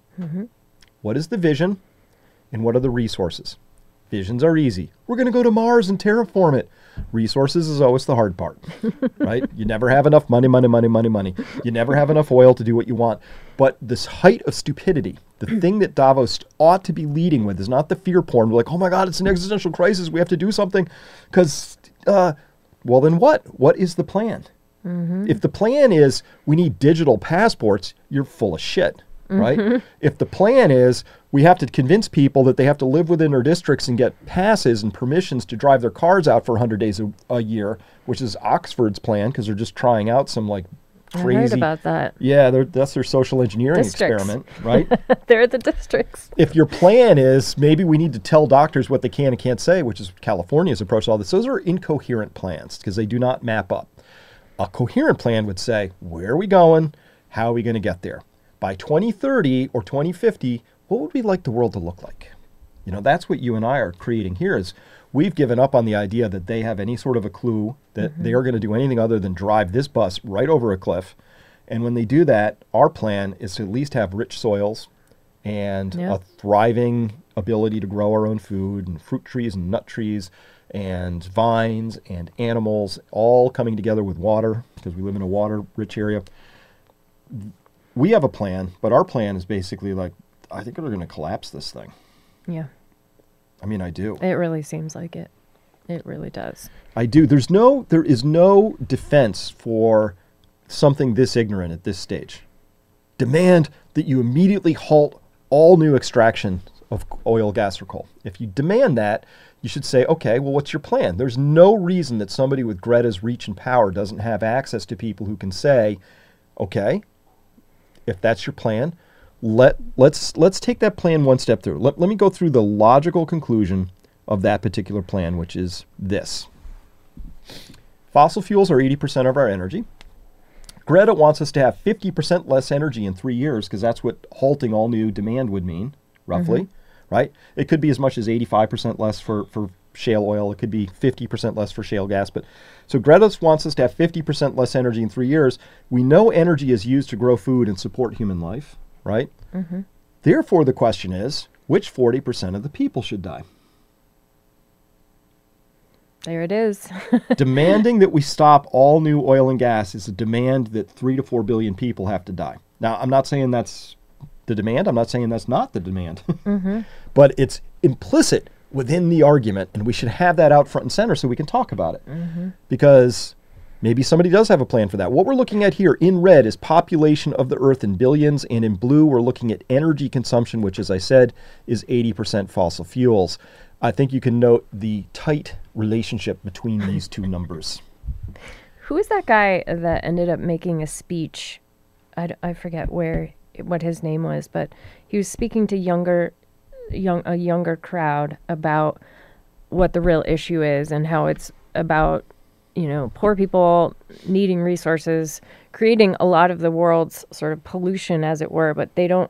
What is the vision? And what are the resources? Visions are easy. We're going to go to Mars and terraform it. Resources is always the hard part, right? You never have enough money. You never have enough oil to do what you want. But this height of stupidity, the thing that Davos ought to be leading with is not the fear porn. We're like, oh my God, it's an existential crisis. We have to do something. Because, well, then what? What is the plan? If the plan is we need digital passports, you're full of shit, right? If the plan is we have to convince people that they have to live within their districts and get passes and permissions to drive their cars out for 100 days a year, which is Oxford's plan because they're just trying out some crazy. I heard about that. Yeah, that's their social engineering Districts. experiment, right? They're the districts. If your plan is maybe we need to tell doctors what they can and can't say, which is California's approach to all this, those are incoherent plans because they do not map up. A coherent plan would say, where are we going? How are we going to get there? By 2030 or 2050, what would we like the world to look like? That's what you and I are creating here is we've given up on the idea that they have any sort of a clue that they are going to do anything other than drive this bus right over a cliff. And when they do that, our plan is to at least have rich soils and a thriving ability to grow our own food and fruit trees and nut trees and vines and animals all coming together with water because we live in a water-rich area. We have a plan, but our plan is basically I think we're going to collapse this thing. Yeah. I mean, I do. It really seems like it. It really does. I do. There is no defense for something this ignorant at this stage. Demand that you immediately halt all new extraction of oil, gas, or coal. If you demand that, you should say, okay, well, what's your plan? There's no reason that somebody with Greta's reach and power doesn't have access to people who can say, okay, if that's your plan, let's take that plan one step through. Let me go through the logical conclusion of that particular plan, which is this. Fossil fuels are 80% of our energy. Greta wants us to have 50% less energy in 3 years because that's what halting all new demand would mean, roughly. right? It could be as much as 85% less for shale oil. It could be 50% less for shale gas. But so Greta wants us to have 50% less energy in 3 years. We know energy is used to grow food and support human life, right? Mm-hmm. Therefore, the question is, which 40% of the people should die? There it is. Demanding that we stop all new oil and gas is a demand that 3 to 4 billion people have to die. Now, I'm not saying that's the demand. I'm not saying that's not the demand. Mm-hmm. But it's implicit within the argument, and we should have that out front and center so we can talk about it. Mm-hmm. Because maybe somebody does have a plan for that. What we're looking at here in red is population of the Earth in billions, and in blue we're looking at energy consumption, which, as I said, is 80% fossil fuels. I think you can note the tight relationship between these two numbers. Who is that guy that ended up making a speech? I forget what his name was, but he was speaking to a younger crowd about what the real issue is and how it's about, poor people needing resources, creating a lot of the world's sort of pollution, as it were, but they're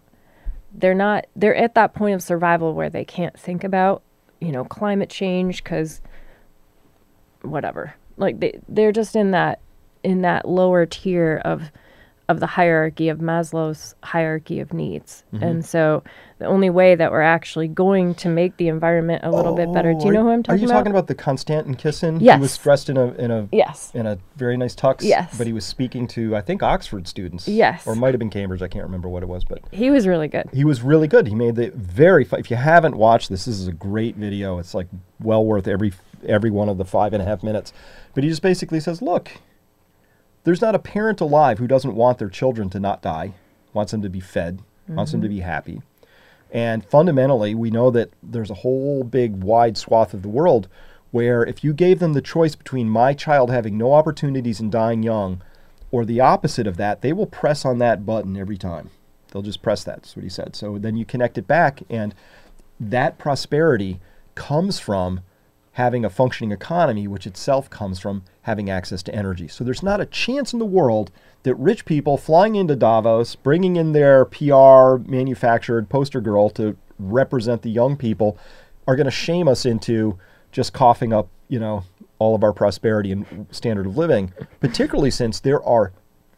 at that point of survival where they can't think about, climate change because whatever. Like they're just in that lower tier of the hierarchy of Maslow's hierarchy of needs. Mm-hmm. And so the only way that we're actually going to make the environment a little bit better. Do you know who I'm talking about? Are you talking about the Konstantin Kisin? Yes. He was dressed in a yes. in a very nice tux. Yes. But he was speaking to, I think, Oxford students. Yes. Or it might have been Cambridge. I can't remember what it was, but he was really good. He was really good. He made the if you haven't watched this is a great video. It's like well worth every one of the 5.5 minutes. But he just basically says, look, there's not a parent alive who doesn't want their children to not die, wants them to be fed, wants them to be happy. And fundamentally, we know that there's a whole big wide swath of the world where if you gave them the choice between my child having no opportunities and dying young or the opposite of that, they will press on that button every time. They'll just press that. That's what he said. So then you connect it back, and that prosperity comes from having a functioning economy, which itself comes from having access to energy. So there's not a chance in the world that rich people flying into Davos, bringing in their PR manufactured poster girl to represent the young people, are going to shame us into just coughing up, all of our prosperity and standard of living, particularly since there are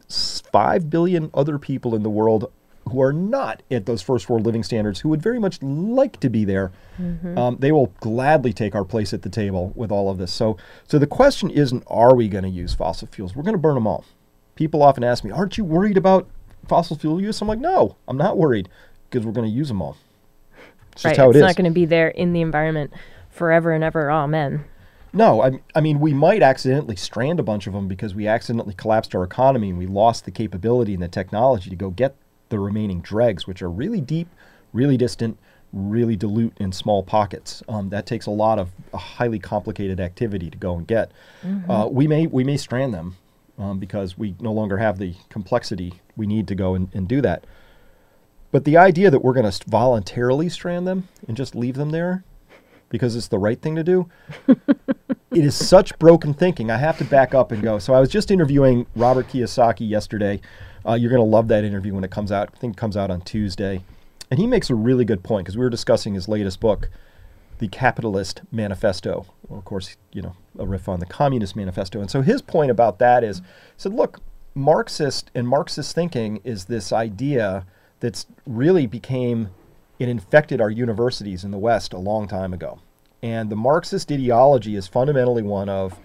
5 billion other people in the world who are not at those first world living standards, who would very much like to be there. Mm-hmm. They will gladly take our place at the table with all of this. So the question isn't, are we going to use fossil fuels? We're going to burn them all. People often ask me, aren't you worried about fossil fuel use? I'm like, no, I'm not worried, because we're going to use them all. It's just how it is. It's not going to be there in the environment forever and ever. Amen. No, I mean, we might accidentally strand a bunch of them because we accidentally collapsed our economy and we lost the capability and the technology to go get the remaining dregs, which are really deep, really distant, really dilute in small pockets. That takes a lot of a highly complicated activity to go and get. Mm-hmm. We may strand them because we no longer have the complexity we need to go and do that. But the idea that we're going to voluntarily strand them and just leave them there because it's the right thing to do, it is such broken thinking. I have to back up and go. So I was just interviewing Robert Kiyosaki yesterday. You're going to love that interview when it comes out. I think it comes out on Tuesday. And he makes a really good point, because we were discussing his latest book, The Capitalist Manifesto. Well, of course, a riff on the Communist Manifesto. And so his point about that is, he said, look, Marxist thinking is this idea that's really it infected our universities in the West a long time ago. And the Marxist ideology is fundamentally one of,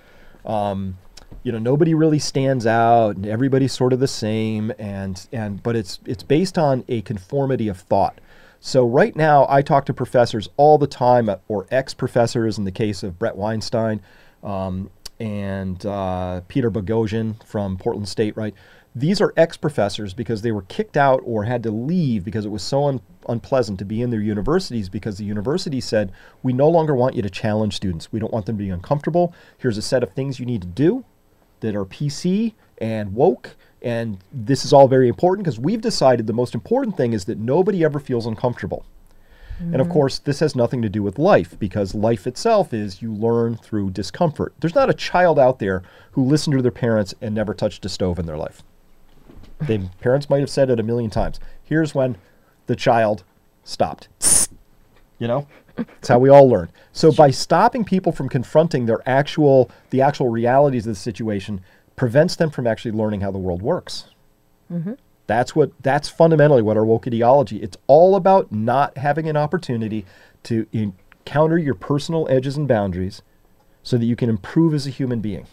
nobody really stands out and everybody's sort of the same, but it's based on a conformity of thought. So right now I talk to professors all the time, or ex-professors in the case of Brett Weinstein and Peter Boghossian from Portland State, right? These are ex-professors because they were kicked out or had to leave because it was so unpleasant to be in their universities, because the university said, we no longer want you to challenge students. We don't want them to be uncomfortable. Here's a set of things you need to do that are PC and woke, and this is all very important because we've decided the most important thing is that nobody ever feels uncomfortable. Mm-hmm. And of course, this has nothing to do with life, because life itself is you learn through discomfort. There's not a child out there who listened to their parents and never touched a stove in their life. Parents might have said it 1 million times. Here's when the child stopped. You know, it's how we all learn. So by stopping people from confronting the actual realities of the situation, prevents them from actually learning how the world works. That's fundamentally what our woke ideology. It's all about not having an opportunity to encounter your personal edges and boundaries, so that you can improve as a human being.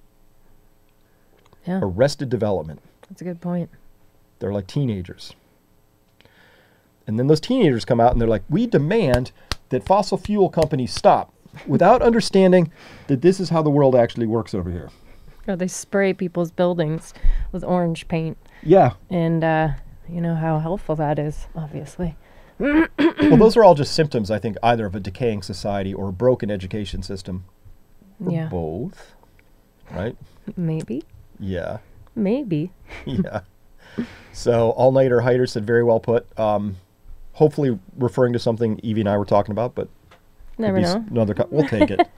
Yeah, Arrested development. that's a good point. They're like teenagers. And then those teenagers come out and they're like, we demand that fossil fuel companies stop, without understanding that this is how the world actually works over here. Or they spray people's buildings with orange paint. Yeah. And you know how helpful that is, obviously. Well, those are all just symptoms, I think, either of a decaying society or a broken education system. Or Yeah. both. Right? Maybe. Yeah. Maybe. Yeah. So, all-nighter Hider said, very well put. Hopefully referring to something Evie and I were talking about, but Never know. we'll take it.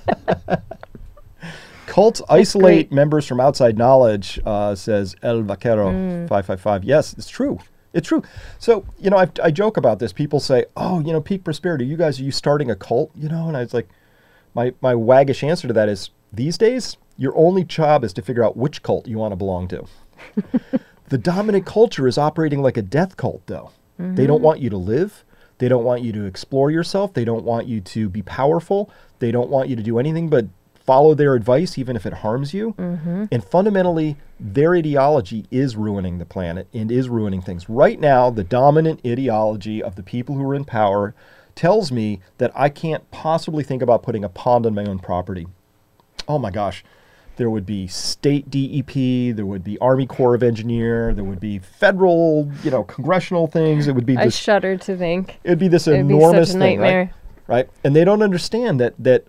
Cults isolate great. members from outside knowledge, says El Vaquero 555. Yes, it's true. It's true. So, you know, I joke about this. People say, oh, you know, Peak Prosperity, are you starting a cult? You know, and I was like, my waggish answer to that is, these days, your only job is to figure out which cult you want to belong to. The dominant culture is operating like a death cult, though. They don't want you to live. They don't want you to explore yourself. They don't want you to be powerful. They don't want you to do anything but follow their advice, even if it harms you. And fundamentally, their ideology is ruining the planet and is ruining things. Right now, the dominant ideology of the people who are in power tells me that I can't possibly think about putting a pond on my own property. Oh my gosh. There would be state DEP, there would be Army Corps of Engineer, there would be federal, congressional things. It would be I this, shudder to think. it'd be this It'd be enormous such a thing, nightmare. right? And they don't understand that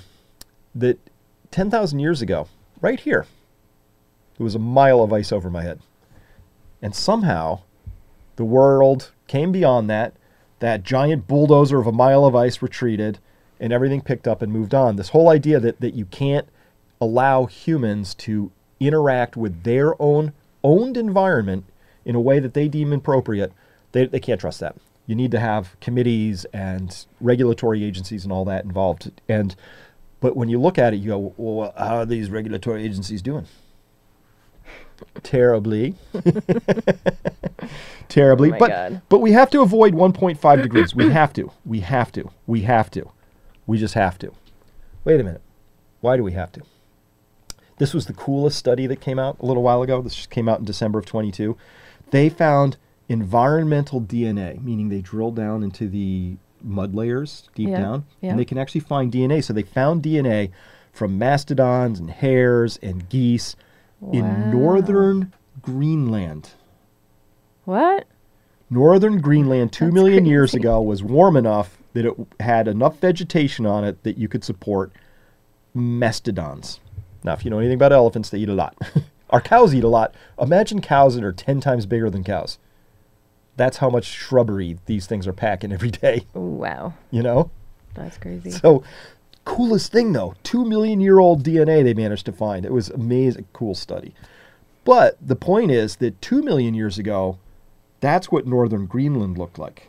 10,000 years ago, right here, there was a mile of ice over my head. And somehow the world came beyond that. That giant bulldozer of a mile of ice retreated and everything picked up and moved on. This whole idea that you can't allow humans to interact with their owned environment in a way that they deem appropriate, they can't trust that. You need to have committees and regulatory agencies and all that involved. But when you look at it, you go, well, how are these regulatory agencies doing? Terribly. Terribly. Oh my God. But we have to avoid 1.5 degrees. We have to. We just have to. Wait a minute. Why do we have to? This was the coolest study that came out a little while ago. This just came out in December of 22. They found environmental DNA, meaning they drilled down into the mud layers deep down, and they can actually find DNA. So they found DNA from mastodons and hares and geese in northern Greenland. What? Northern Greenland 2 That's million years crazy. ago was warm enough that it had enough vegetation on it that you could support mastodons. Now, if you know anything about elephants, they eat a lot. Our cows eat a lot. Imagine cows that are 10 times bigger than cows. That's how much shrubbery these things are packing every day, Wow. you know? That's crazy. So, coolest thing though, 2 million year old DNA they managed to find. It was amazing, cool study. But the point is that 2 million years ago, that's what northern Greenland looked like.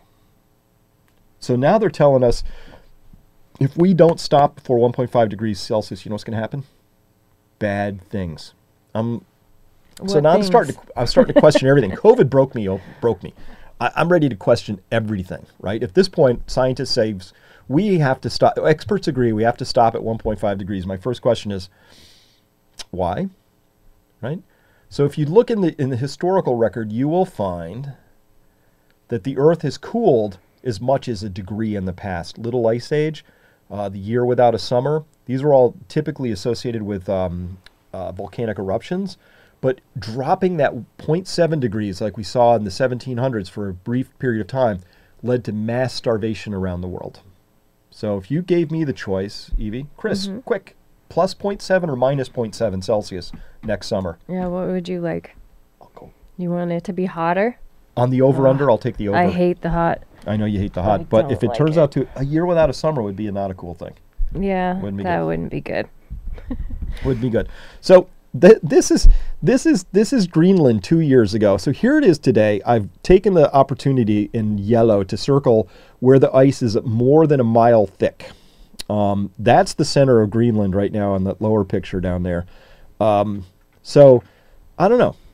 So now they're telling us if we don't stop before 1.5 degrees Celsius, you know what's going to happen? Bad things. So What now things? I'm starting to question everything. COVID broke me. I'm ready to question everything, right? At this point, scientists say we have to stop. Experts agree we have to stop at 1.5 degrees. My first question is, why? Right? So if you look in the historical record, you will find that the Earth has cooled as much as a degree in the past. Little Ice Age, the year without a summer. These were all typically associated with volcanic eruptions. But dropping that 0.7 degrees like we saw in the 1700s for a brief period of time led to mass starvation around the world. So if you gave me the choice, Evie, Chris, quick, plus 0.7 or minus 0.7 Celsius next summer. Yeah, what would you like? I'll go. You want it to be hotter? On the over-under, I'll take the over. I hate the hot. I know you hate the I hot, but if don't it like turns it. out to a year without a summer would be not a cool thing. Yeah, Wouldn't be that good. wouldn't be good. Would be good. So This is Greenland 2 years ago. So here it is today. I've taken the opportunity in yellow to circle where the ice is more than a mile thick. That's the center of Greenland right now on that lower picture down there. So I don't know.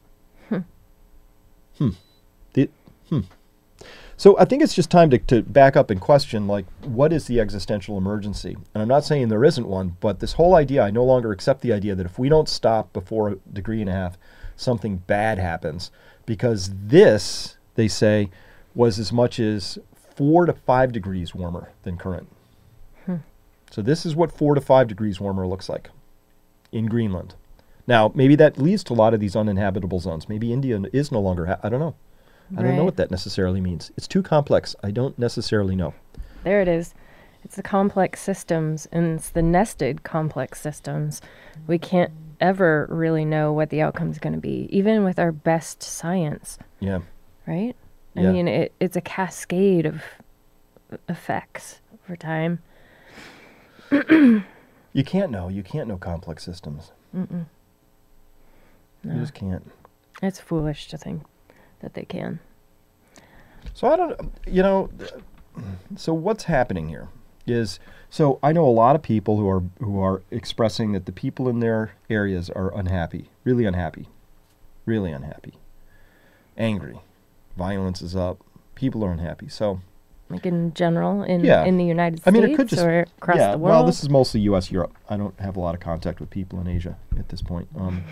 So I think it's just time to back up and question, like, what is the existential emergency? And I'm not saying there isn't one, but this whole idea, I no longer accept the idea that if we don't stop before 1.5 degrees, something bad happens. Because this, they say, was as much as 4 to 5 degrees warmer than current. So this is what 4 to 5 degrees warmer looks like in Greenland. Now, maybe that leads to a lot of these uninhabitable zones. Maybe India is no longer, I don't know. I don't know what that necessarily means. It's too complex. I don't necessarily know. There it is. It's the complex systems, and it's the nested complex systems. We can't ever really know what the outcome is going to be, even with our best science. Yeah. Right? Yeah. I mean, it's a cascade of effects over time. You can't know. You can't know complex systems. No. You just can't. It's foolish to think that they can. So I don't, so what's happening here is, so I know a lot of people who are expressing that the people in their areas are unhappy, really unhappy, angry, violence is up, people are unhappy. So, like in general, in the United States, I mean, it could just, or across the world? Well, this is mostly U.S., Europe. I don't have a lot of contact with people in Asia at this point.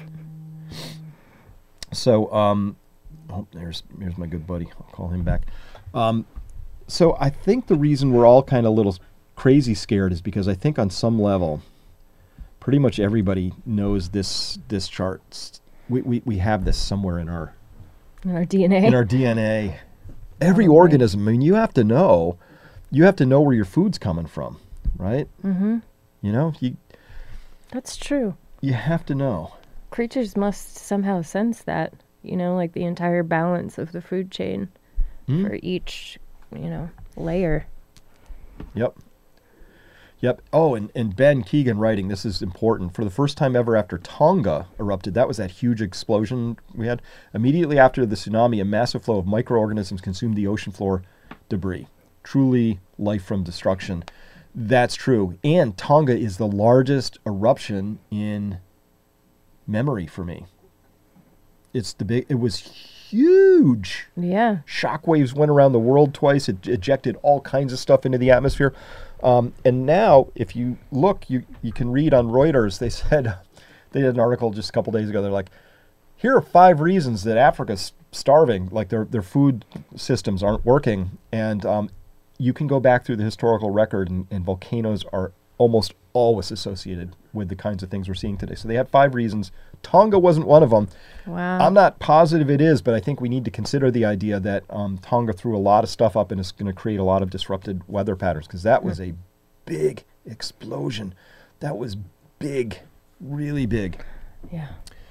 Oh, here's my good buddy. I'll call him back. So I think the reason we're all kind of a little crazy scared is because I think on some level, pretty much everybody knows this chart. We have this somewhere in our DNA. In our DNA. Every organism. I mean, you have to know where your food's coming from, right? Mm-hmm. That's true. You have to know. Creatures must somehow sense that. Like the entire balance of the food chain for each, layer. Yep. Oh, and Ben Keegan writing, this is important. For the first time ever after Tonga erupted, that was that huge explosion we had. Immediately after the tsunami, a massive flow of microorganisms consumed the ocean floor debris. Truly life from destruction. That's true. And Tonga is the largest eruption in memory for me. It was huge. Yeah. Shockwaves went around the world twice. It ejected all kinds of stuff into the atmosphere. And now, if you look, you can read on Reuters, they did an article just a couple days ago. They're like, here are 5 reasons that Africa's starving, like their food systems aren't working. And you can go back through the historical record, and volcanoes are almost always associated with the kinds of things we're seeing today. So they had 5 reasons. Tonga wasn't one of them. Wow. I'm not positive it is, but I think we need to consider the idea that Tonga threw a lot of stuff up and is going to create a lot of disrupted weather patterns, because that was a big explosion. That was big, really big. Yeah.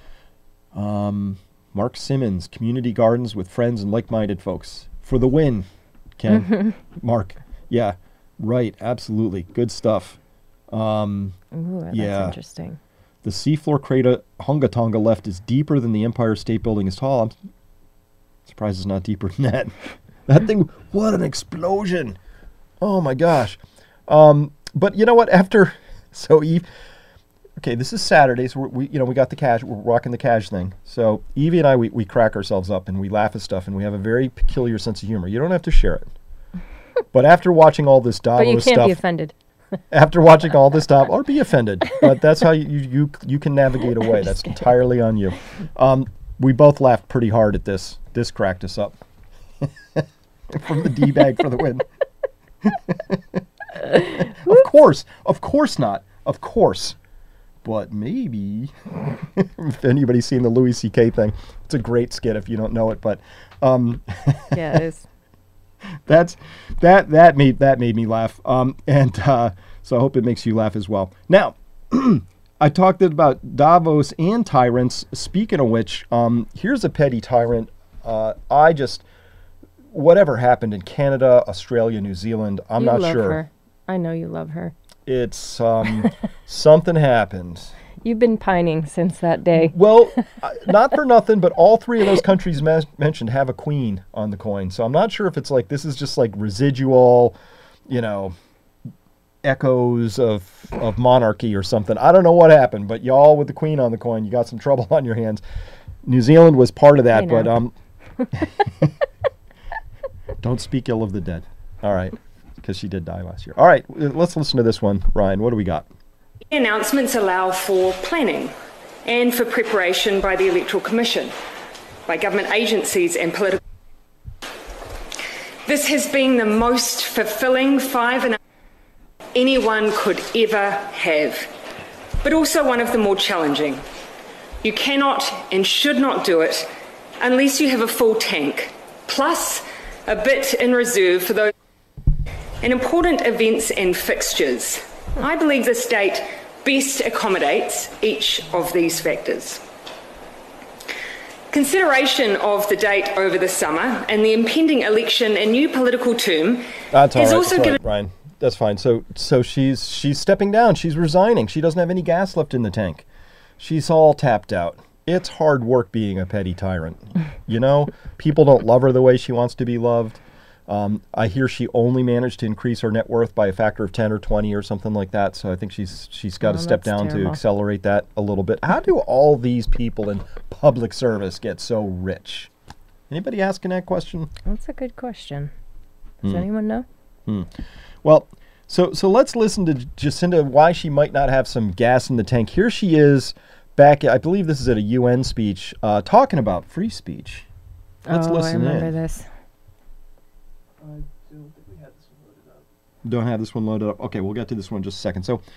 Mark Simmons, community gardens with friends and like-minded folks. For the win, Ken. Mark. Yeah, right. Absolutely. Good stuff. Ooh, that's interesting. The seafloor crater Hunga Tonga left is deeper than the Empire State Building is tall. I'm surprised it's not deeper than that. That thing, what an explosion. Oh my gosh. But you know what, this is Saturday, so we got the cash, we're rocking the cash thing. So Evie and I, we crack ourselves up and we laugh at stuff, and we have a very peculiar sense of humor. You don't have to share it. But after watching all this Davos stuff. But you can't be offended. After watching all this stuff, or be offended, but that's how you can navigate away. That's entirely on you. We both laughed pretty hard at this. This cracked us up. From the D-bag for the win. Of course not. Of course. But maybe. If anybody's seen the Louis C.K. thing, it's a great skit if you don't know it. But yeah, it is. That made me laugh, so I hope it makes you laugh as well. Now, I talked about Davos and tyrants. Speaking of which, here's a petty tyrant. Whatever happened in Canada, Australia, New Zealand, I'm not sure. Her. I know you love her. It's something happened. You've been pining since that day. Well, not for nothing, but all three of those countries mentioned have a queen on the coin. So I'm not sure if it's like this is just like residual, echoes of monarchy or something. I don't know what happened, but y'all with the queen on the coin, you got some trouble on your hands. New Zealand was part of that, but don't speak ill of the dead. All right, because she did die last year. All right, let's listen to this one. Ryan, what do we got? Announcements allow for planning and for preparation by the Electoral Commission, by government agencies and political. This has been the most fulfilling 5.5 anyone could ever have, but also one of the more challenging. You cannot and should not do it unless you have a full tank, plus a bit in reserve for those and important events and fixtures. I believe this date best accommodates each of these factors. Consideration of the date over the summer and the impending election and new political term has also given... Ryan, that's fine. So she's stepping down. She's resigning. She doesn't have any gas left in the tank. She's all tapped out. It's hard work being a petty tyrant. People don't love her the way she wants to be loved. I hear she only managed to increase her net worth by a factor of 10 or 20 or something like that. So I think she's got to step down to accelerate that a little bit. How do all these people in public service get so rich? Anybody asking that question? That's a good question. Does anyone know? Well, so let's listen to Jacinda why she might not have some gas in the tank. Here she is back, I believe this is at a UN speech, talking about free speech. Let's listen in. I remember this. I don't think we had this one loaded up. Don't have this one loaded up. Okay, we'll get to this one in just a second. So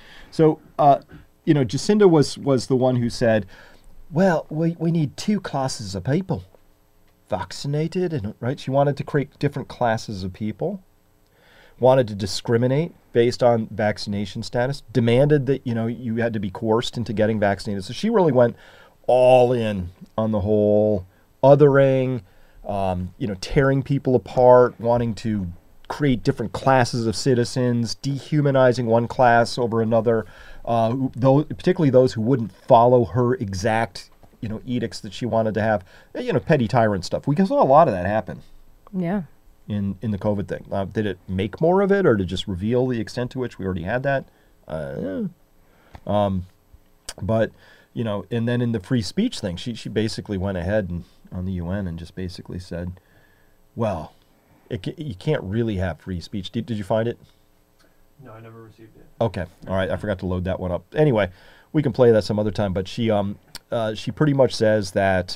Jacinda was the one who said, well, we need two classes of people. Vaccinated, and right? She wanted to create different classes of people. Wanted to discriminate based on vaccination status. Demanded that, you had to be coerced into getting vaccinated. So she really went all in on the whole othering, tearing people apart, wanting to create different classes of citizens, dehumanizing one class over another, particularly those who wouldn't follow her exact, edicts that she wanted to have, petty tyrant stuff. We saw a lot of that happen. Yeah. In the COVID thing. Did it make more of it, or did it just reveal the extent to which we already had that? But, and then in the free speech thing, she basically went ahead on the UN and just basically said, well, you can't really have free speech. Did you find it? No, I never received it. Okay. All right. I forgot to load that one up. Anyway, we can play that some other time. But she pretty much says that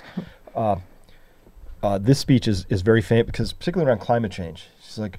this speech is very famous because particularly around climate change. She's like,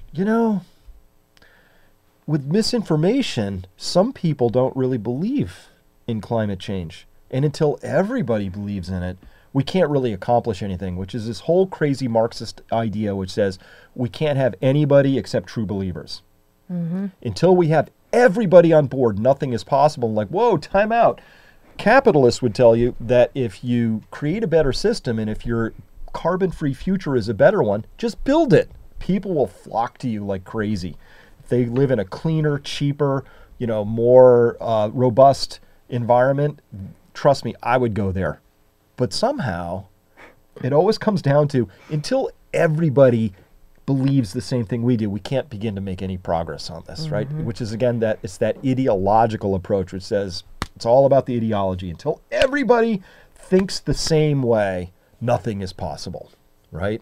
with misinformation, some people don't really believe in climate change. And until everybody believes in it, we can't really accomplish anything, which is this whole crazy Marxist idea which says we can't have anybody except true believers. Mm-hmm. Until we have everybody on board, nothing is possible. Like, whoa, time out. Capitalists would tell you that if you create a better system and if your carbon-free future is a better one, just build it. People will flock to you like crazy. If they live in a cleaner, cheaper, more robust environment, trust me, I would go there. But somehow, it always comes down to, until everybody believes the same thing we do, we can't begin to make any progress on this, right? Which is, again, it's that ideological approach which says it's all about the ideology. Until everybody thinks the same way, nothing is possible, right?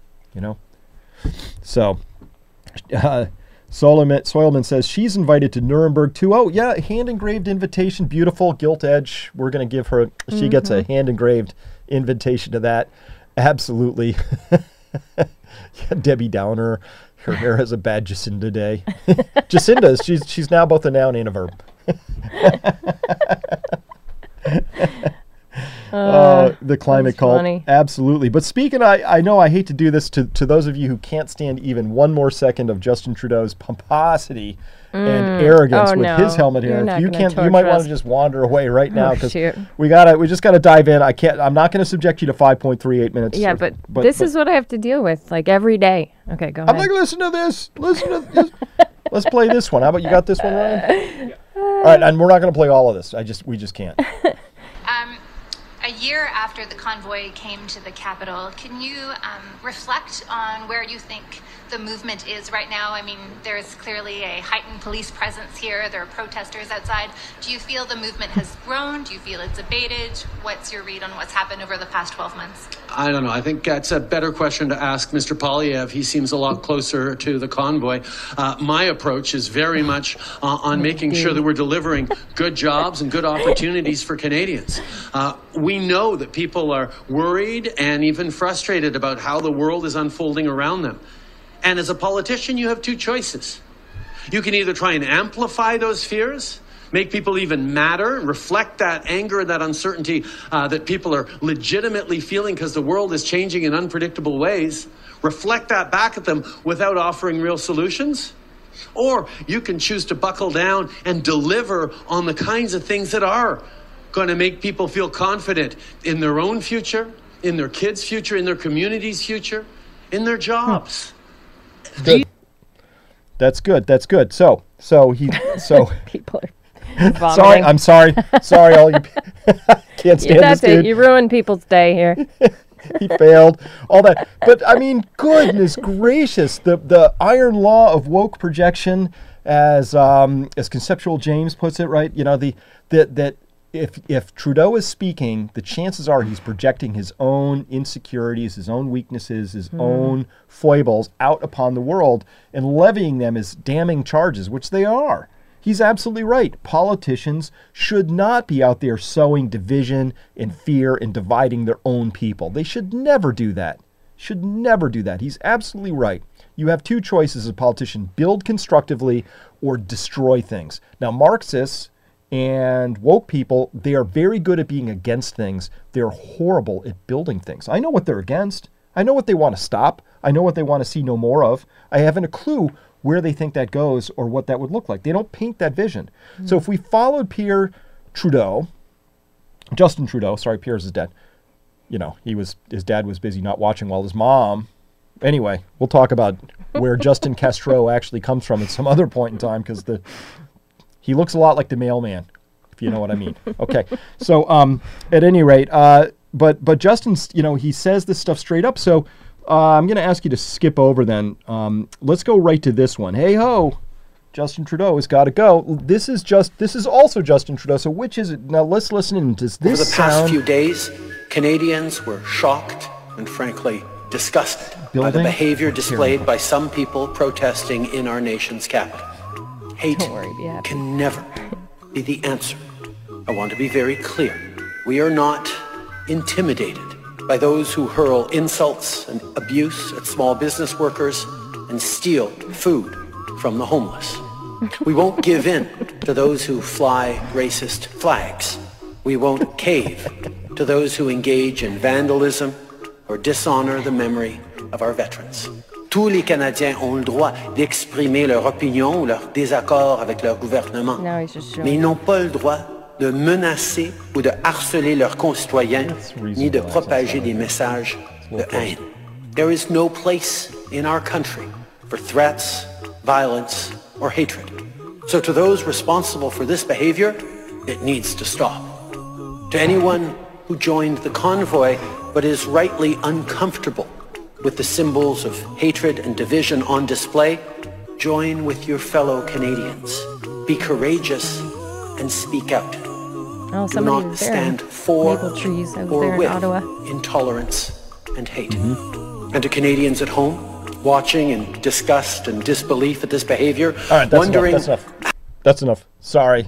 So, Soilman says she's invited to Nuremberg too. Oh yeah, hand engraved invitation, beautiful, gilt edge. We're gonna give her. She gets a hand engraved invitation to that. Absolutely. Yeah, Debbie Downer. Her hair has a bad Jacinda day. Jacinda, she's now both a noun and a verb. The climate cult. Funny. Absolutely. But speaking, I know I hate to do this to those of you who can't stand even one more second of Justin Trudeau's pomposity and arrogance with his helmet here. If you can't, you might want to just wander away right now because we just gotta dive in. I'm not gonna subject you to 5.38 minutes. Yeah, but this is what I have to deal with like every day. Okay, go ahead. I'm like, listen to this. Listen to this. Let's play this one. How about you got this one, Ryan? All right, and we're not going to play all of this. We just can't. A year after the convoy came to the Capitol, can you reflect on where you think the movement is right now? I mean, there's clearly a heightened police presence here. There are protesters outside. Do you feel the movement has grown? Do you feel it's abated? What's your read on what's happened over the past 12 months? I don't know. I think that's a better question to ask Mr. Polyev. He seems a lot closer to the convoy. My approach is very much on making sure that we're delivering good jobs and good opportunities for Canadians. We know that people are worried and even frustrated about how the world is unfolding around them. And as a politician, you have two choices. You can either try and amplify those fears, make people even madder, reflect that anger, that uncertainty that people are legitimately feeling because the world is changing in unpredictable ways, reflect that back at them without offering real solutions. Or you can choose to buckle down and deliver on the kinds of things that are going to make people feel confident in their own future, in their kids' future, in their community's future, in their jobs. Good. That's good. That's good. So People are vomiting. I'm sorry, all you can't stand That's this dude. it. You ruined people's day here. He failed, all that. But I mean, goodness gracious, the iron law of woke projection, as Conceptual James puts it, right? You know, that if Trudeau is speaking, the chances are he's projecting his own insecurities, his own weaknesses, his own foibles out upon the world and levying them as damning charges, which they are. He's absolutely right. Politicians should not be out there sowing division and fear and dividing their own people. They should never do that. Should never do that. He's absolutely right. You have two choices as a politician: build constructively or destroy things. Now, Marxists and woke people, they are very good at being against things. They're horrible at building things. I know what they're against. I know what they want to stop. I know what they want to see no more of. I haven't a clue where they think that goes or what that would look like. They don't paint that vision. So if we followed Justin Trudeau, sorry, Pierre's his dad. You know, his dad was busy not watching while his mom. Anyway, we'll talk about where Justin Castro actually comes from at some other point in time, because he looks a lot like the mailman, if you know what I mean. Okay, so at any rate, but Justin's, you know, he says this stuff straight up. So I'm going to ask you to skip over then. Let's go right to this one. Hey ho, Justin Trudeau has got to go. This is also Justin Trudeau. So which is it? Now let's listen in. Does this Over the past sound... few days, Canadians were shocked and frankly disgusted by the behavior displayed by some people protesting in our nation's capital. Hate can never be the answer. I want to be very clear. We are not intimidated by those who hurl insults and abuse at small business workers and steal food from the homeless. We won't give in to those who fly racist flags. We won't cave to those who engage in vandalism or dishonor the memory of our veterans. Tous les Canadiens ont le droit d'exprimer leur opinion ou leur désaccord avec leur gouvernement. Mais ils n'ont pas le droit de menacer ou de harceler leurs concitoyens, ni de propager des messages de haine. There is no place in our country for threats, violence, or hatred. So to those responsible for this behavior, it needs to stop. To anyone who joined the convoy but is rightly uncomfortable with the symbols of hatred and division on display, join with your fellow Canadians. Be courageous and speak out. Oh, Do not stand for trees over or there in with Ottawa. intolerance and hate. And to Canadians at home, watching in disgust and disbelief at this behavior, all right, wondering... That's enough. Sorry.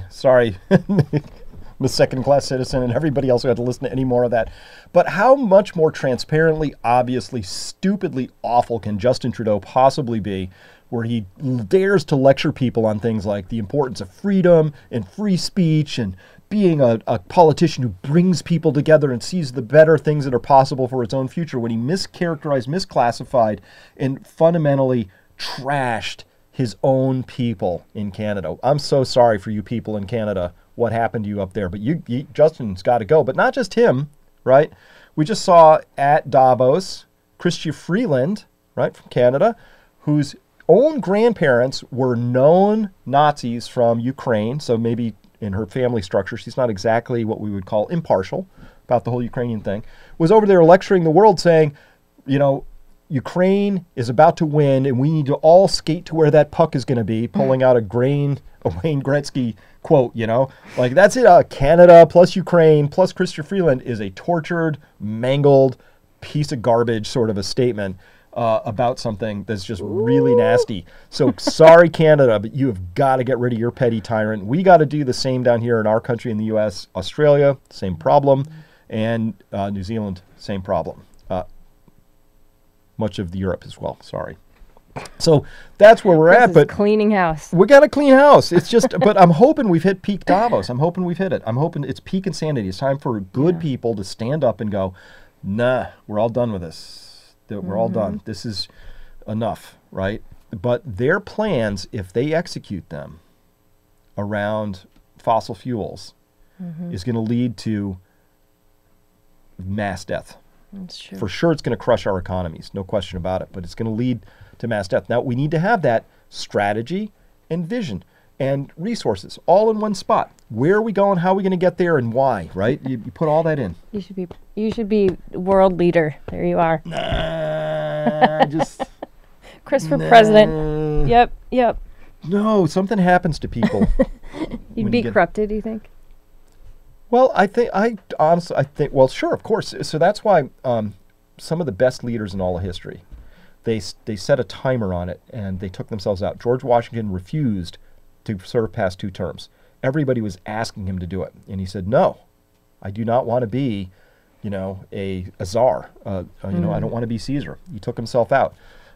I'm a second-class citizen, and everybody else who had to listen to any more of that. But how much more transparently, obviously, stupidly awful can Justin Trudeau possibly be, where he dares to lecture people on things like the importance of freedom and free speech and being a politician who brings people together and sees the better things that are possible for its own future, when he mischaracterized, misclassified, and fundamentally trashed his own people in Canada. I'm so sorry for you people in Canada, what happened to you up there. But Justin's got to go. But not just him, right? We just saw at Davos, Chrystia Freeland, right, from Canada, who's own grandparents were known Nazis from Ukraine, so maybe in her family structure, she's not exactly what we would call impartial about the whole Ukrainian thing, was over there lecturing the world saying, you know, Ukraine is about to win and we need to all skate to where that puck is going to be, pulling out a Wayne Gretzky quote, you know, like that's it. Canada plus Ukraine plus Chrystia Freeland is a tortured, mangled piece of garbage sort of a statement about something that's just really nasty. So sorry, Canada, but you have got to get rid of your petty tyrant. We got to do the same down here in our country in the U.S. Australia, same problem. And New Zealand, same problem. Much of Europe as well, sorry. So that's where we're at. But cleaning house. We got to clean house. It's just, but I'm hoping we've hit peak Davos. I'm hoping we've hit it. I'm hoping it's peak insanity. It's time for good people to stand up and go, nah, we're all done with this. We're all done. This is enough, right? But their plans, if they execute them around fossil fuels, is going to lead to mass death. That's true. For sure, it's going to crush our economies, no question about it, but it's going to lead to mass death. Now, we need to have that strategy and vision and resources all in one spot. Where are we going? How are we going to get there, and why? Right? You put all that in. You should be world leader. There you are. Just Chris for president. Yep. No, something happens to people. You'd be corrupted, you think? Well, I honestly think, well, sure, of course. So that's why some of the best leaders in all of history, they set a timer on it and they took themselves out. George Washington refused to serve past 2 terms. Everybody was asking him to do it. And he said, no, I do not want to be, you know, a czar. You know, I don't want to be Caesar. He took himself out.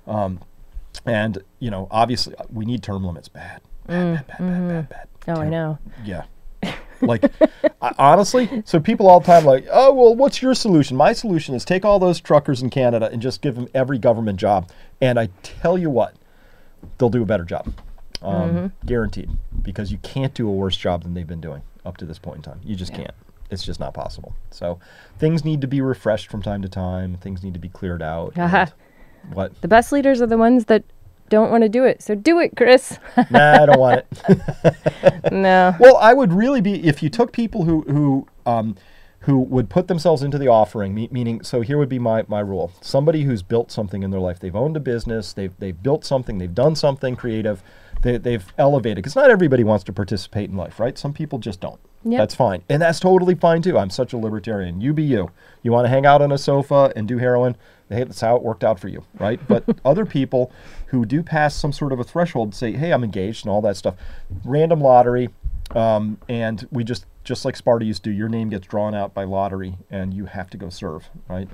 And, you know, obviously we need term limits bad. Bad. Oh, I know. Yeah. Like, honestly, so people all the time like, oh, well, what's your solution? My solution is take all those truckers in Canada and just give them every government job. And I tell you what, they'll do a better job. Guaranteed. Because you can't do a worse job than they've been doing up to this point in time. You just can't. It's just not possible. So things need to be refreshed from time to time. Things need to be cleared out. What? The best leaders are the ones that don't want to do it. So do it, Chris. Nah, I don't want it. No. Well, I would really be, if you took people who would put themselves into the offering, meaning, so here would be my rule. Somebody who's built something in their life. They've owned a business. They've built something. They've done something creative. They've elevated. Because not everybody wants to participate in life, right? Some people just don't. Yep. That's fine. And that's totally fine, too. I'm such a libertarian. You be you. You want to hang out on a sofa and do heroin? Hey, that's how it worked out for you, right? But other people who do pass some sort of a threshold say, hey, I'm engaged and all that stuff. Random lottery, and we just like Sparta used to do, your name gets drawn out by lottery and you have to go serve, right?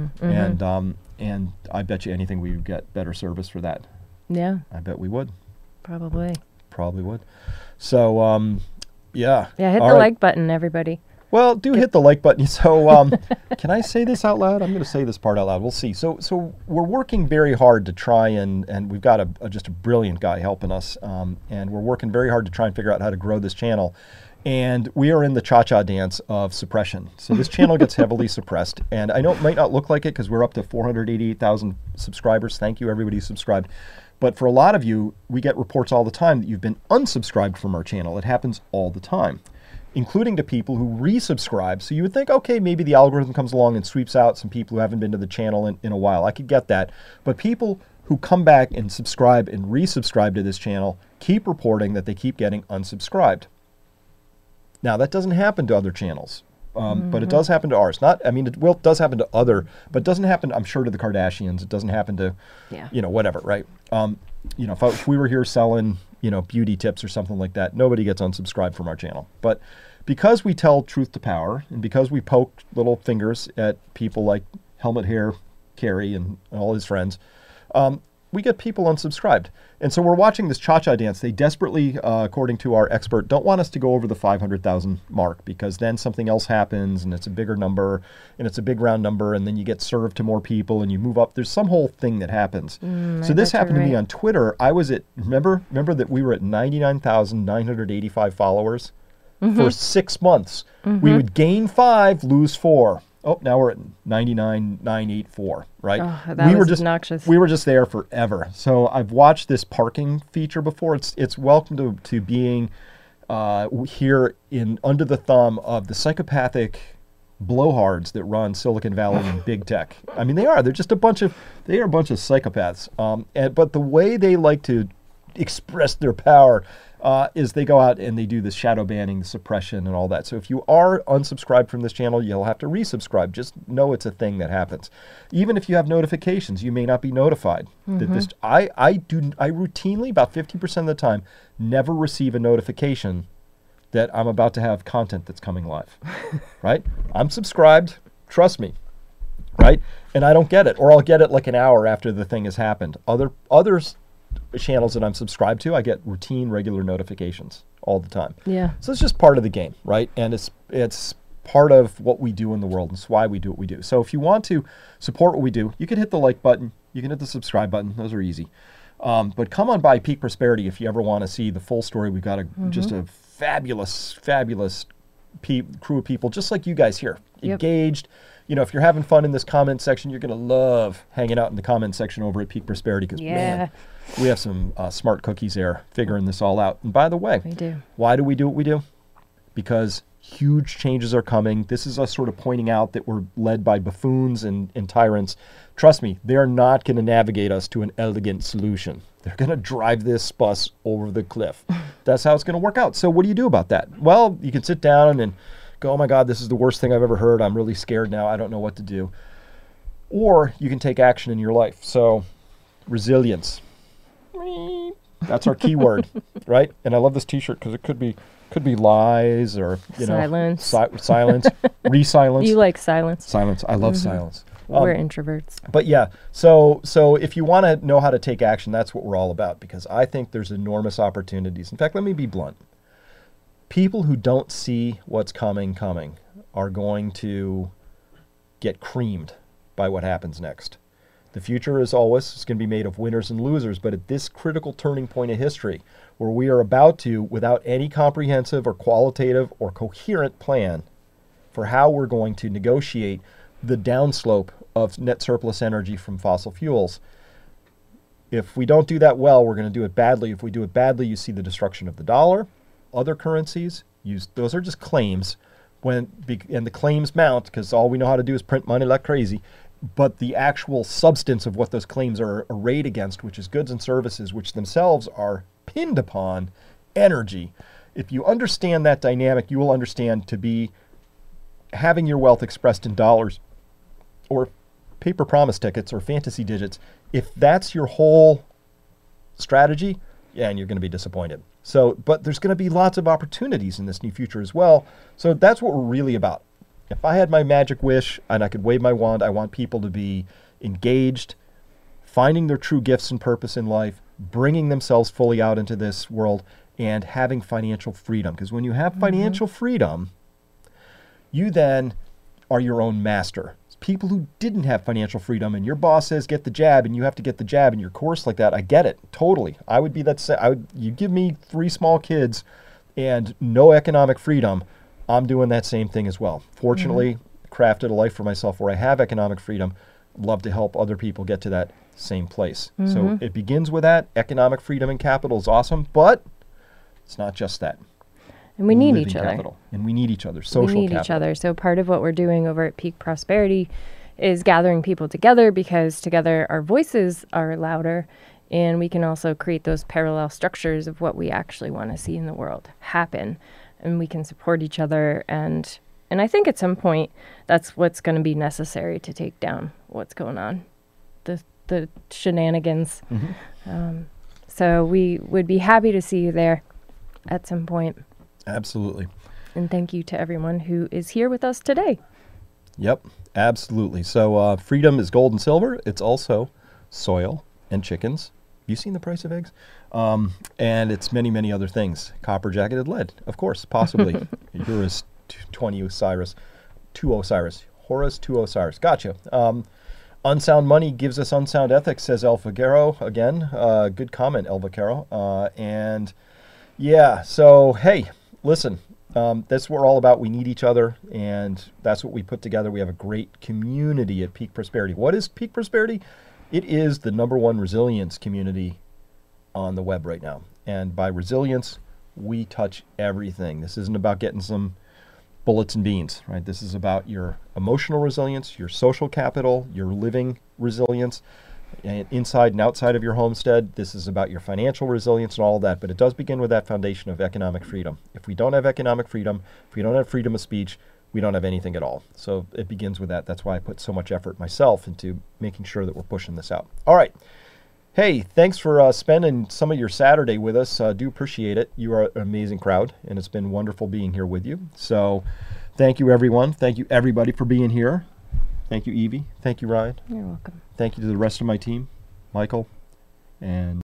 And I bet you anything we would get better service for that. Yeah. I bet we would. Probably would. So, yeah. Yeah, hit the like button, everybody. Well, hit the like button. So, can I say this out loud? I'm going to say this part out loud. We'll see. So we're working very hard to try and we've got just a brilliant guy helping us, and we're working very hard to try and figure out how to grow this channel. And we are in the cha-cha dance of suppression. So this channel gets heavily suppressed, and I know it might not look like it because we're up to 488,000 subscribers. Thank you, everybody who subscribed. But for a lot of you, we get reports all the time that you've been unsubscribed from our channel. It happens all the time, including to people who resubscribe. So you would think, okay, maybe the algorithm comes along and sweeps out some people who haven't been to the channel in a while. I could get that. But people who come back and subscribe and resubscribe to this channel keep reporting that they keep getting unsubscribed. Now, that doesn't happen to other channels, but it does happen to ours. It does happen to other, but it doesn't happen, I'm sure, to the Kardashians. It doesn't happen to, whatever, right? If we were here selling, beauty tips or something like that, nobody gets unsubscribed from our channel. But because we tell truth to power, and because we poke little fingers at people like Helmet Hair Kerry and all his friends, we get people unsubscribed. And so we're watching this cha-cha dance. They desperately, according to our expert, don't want us to go over the 500,000 mark, because then something else happens and it's a bigger number and it's a big round number, and then you get served to more people and you move up. There's some whole thing that happens. So this happened to me on Twitter. I was at, remember that we were at 99,985 followers for 6 months. We would gain 5, lose 4. Oh, now we're at 99,984, right? Oh, that was obnoxious. We were just there forever. So I've watched this parking feature before. It's welcome to being here under the thumb of the psychopathic blowhards that run Silicon Valley and big tech. I mean, they're just a bunch of psychopaths. But the way they like to express their power is they go out and they do the shadow banning, the suppression, and all that. So if you are unsubscribed from this channel, you'll have to resubscribe. Just know it's a thing that happens. Even if you have notifications, you may not be notified that this. I routinely, about 50% of the time, never receive a notification that I'm about to have content that's coming live. Right? I'm subscribed. Trust me. Right? And I don't get it, or I'll get it like an hour after the thing has happened. Others channels that I'm subscribed to, I get routine, regular notifications all the time. Yeah. So it's just part of the game, right? And it's part of what we do in the world. It's why we do what we do. So if you want to support what we do, you can hit the like button. You can hit the subscribe button. Those are easy. But come on by Peak Prosperity if you ever want to see the full story. We've got just a fabulous crew of people just like you guys here, engaged. You know, if you're having fun in this comment section, you're going to love hanging out in the comment section over at Peak Prosperity because, man, we have some smart cookies there figuring this all out. And by the way, why do we do what we do? Because huge changes are coming. This is us sort of pointing out that we're led by buffoons and tyrants. Trust me, they're not going to navigate us to an elegant solution. They're going to drive this bus over the cliff. That's how it's going to work out. So what do you do about that? Well, you can sit down and go, oh my God, this is the worst thing I've ever heard. I'm really scared now. I don't know what to do. Or you can take action in your life. So resilience. That's our key word, right? And I love this T-shirt because it could be lies or silence, silence, re-silence. You like silence? Silence. I love silence. We're introverts. But yeah, so if you want to know how to take action, that's what we're all about. Because I think there's enormous opportunities. In fact, let me be blunt. People who don't see what's coming are going to get creamed by what happens next. The future, as always, is going to be made of winners and losers, but at this critical turning point of history, where we are about to, without any comprehensive or qualitative or coherent plan for how we're going to negotiate the downslope of net surplus energy from fossil fuels, if we don't do that well, we're going to do it badly. If we do it badly, you see the destruction of the dollar, other currencies. Those are just claims, and the claims mount because all we know how to do is print money like crazy. But the actual substance of what those claims are arrayed against, which is goods and services, which themselves are pinned upon energy. If you understand that dynamic, you will understand to be having your wealth expressed in dollars or paper promise tickets or fantasy digits. If that's your whole strategy, and you're going to be disappointed. So, but there's going to be lots of opportunities in this new future as well. So that's what we're really about. If I had my magic wish and I could wave my wand, I want people to be engaged, finding their true gifts and purpose in life, bringing themselves fully out into this world, and having financial freedom. Because when you have financial freedom, you then are your own master. People who didn't have financial freedom and your boss says get the jab and you have to get the jab in your course like that, I get it, totally. I would be that. You give me 3 small kids and no economic freedom, I'm doing that same thing as well. Fortunately, crafted a life for myself where I have economic freedom. Love to help other people get to that same place. So it begins with that. Economic freedom and capital is awesome, but it's not just that. And we need each other. Capital. And we need each other. Social capital. We need each other. So part of what we're doing over at Peak Prosperity is gathering people together, because together our voices are louder, and we can also create those parallel structures of what we actually want to see in the world happen. And we can support each other. And I think at some point that's what's going to be necessary to take down what's going on, the shenanigans. So we would be happy to see you there at some point. Absolutely. And thank you to everyone who is here with us today. Yep, absolutely. So freedom is gold and silver. It's also soil and chickens. You seen the price of eggs? And it's many, many other things. Copper jacketed lead, of course, possibly. Eurus 20 Osiris, 2 Osiris. Horus 2 Osiris. Gotcha. Unsound money gives us unsound ethics, says El Figuero. Again, good comment, El Vaquero. And yeah, so hey, listen, That's what we're all about. We need each other, and that's what we put together. We have a great community at Peak Prosperity. What is Peak Prosperity? It is the #1 resilience community on the web right now. And by resilience, we touch everything. This isn't about getting some bullets and beans, right? This is about your emotional resilience, your social capital, your living resilience, and inside and outside of your homestead. This is about your financial resilience and all of that, but it does begin with that foundation of economic freedom. If we don't have economic freedom, if we don't have freedom of speech, we don't have anything at all. So it begins with that. That's why I put so much effort myself into making sure that we're pushing this out. All right. Hey, thanks for spending some of your Saturday with us. Do appreciate it. You are an amazing crowd, and it's been wonderful being here with you. So thank you, everyone. Thank you, everybody, for being here. Thank you, Evie. Thank you, Ryan. You're welcome. Thank you to the rest of my team, Michael, and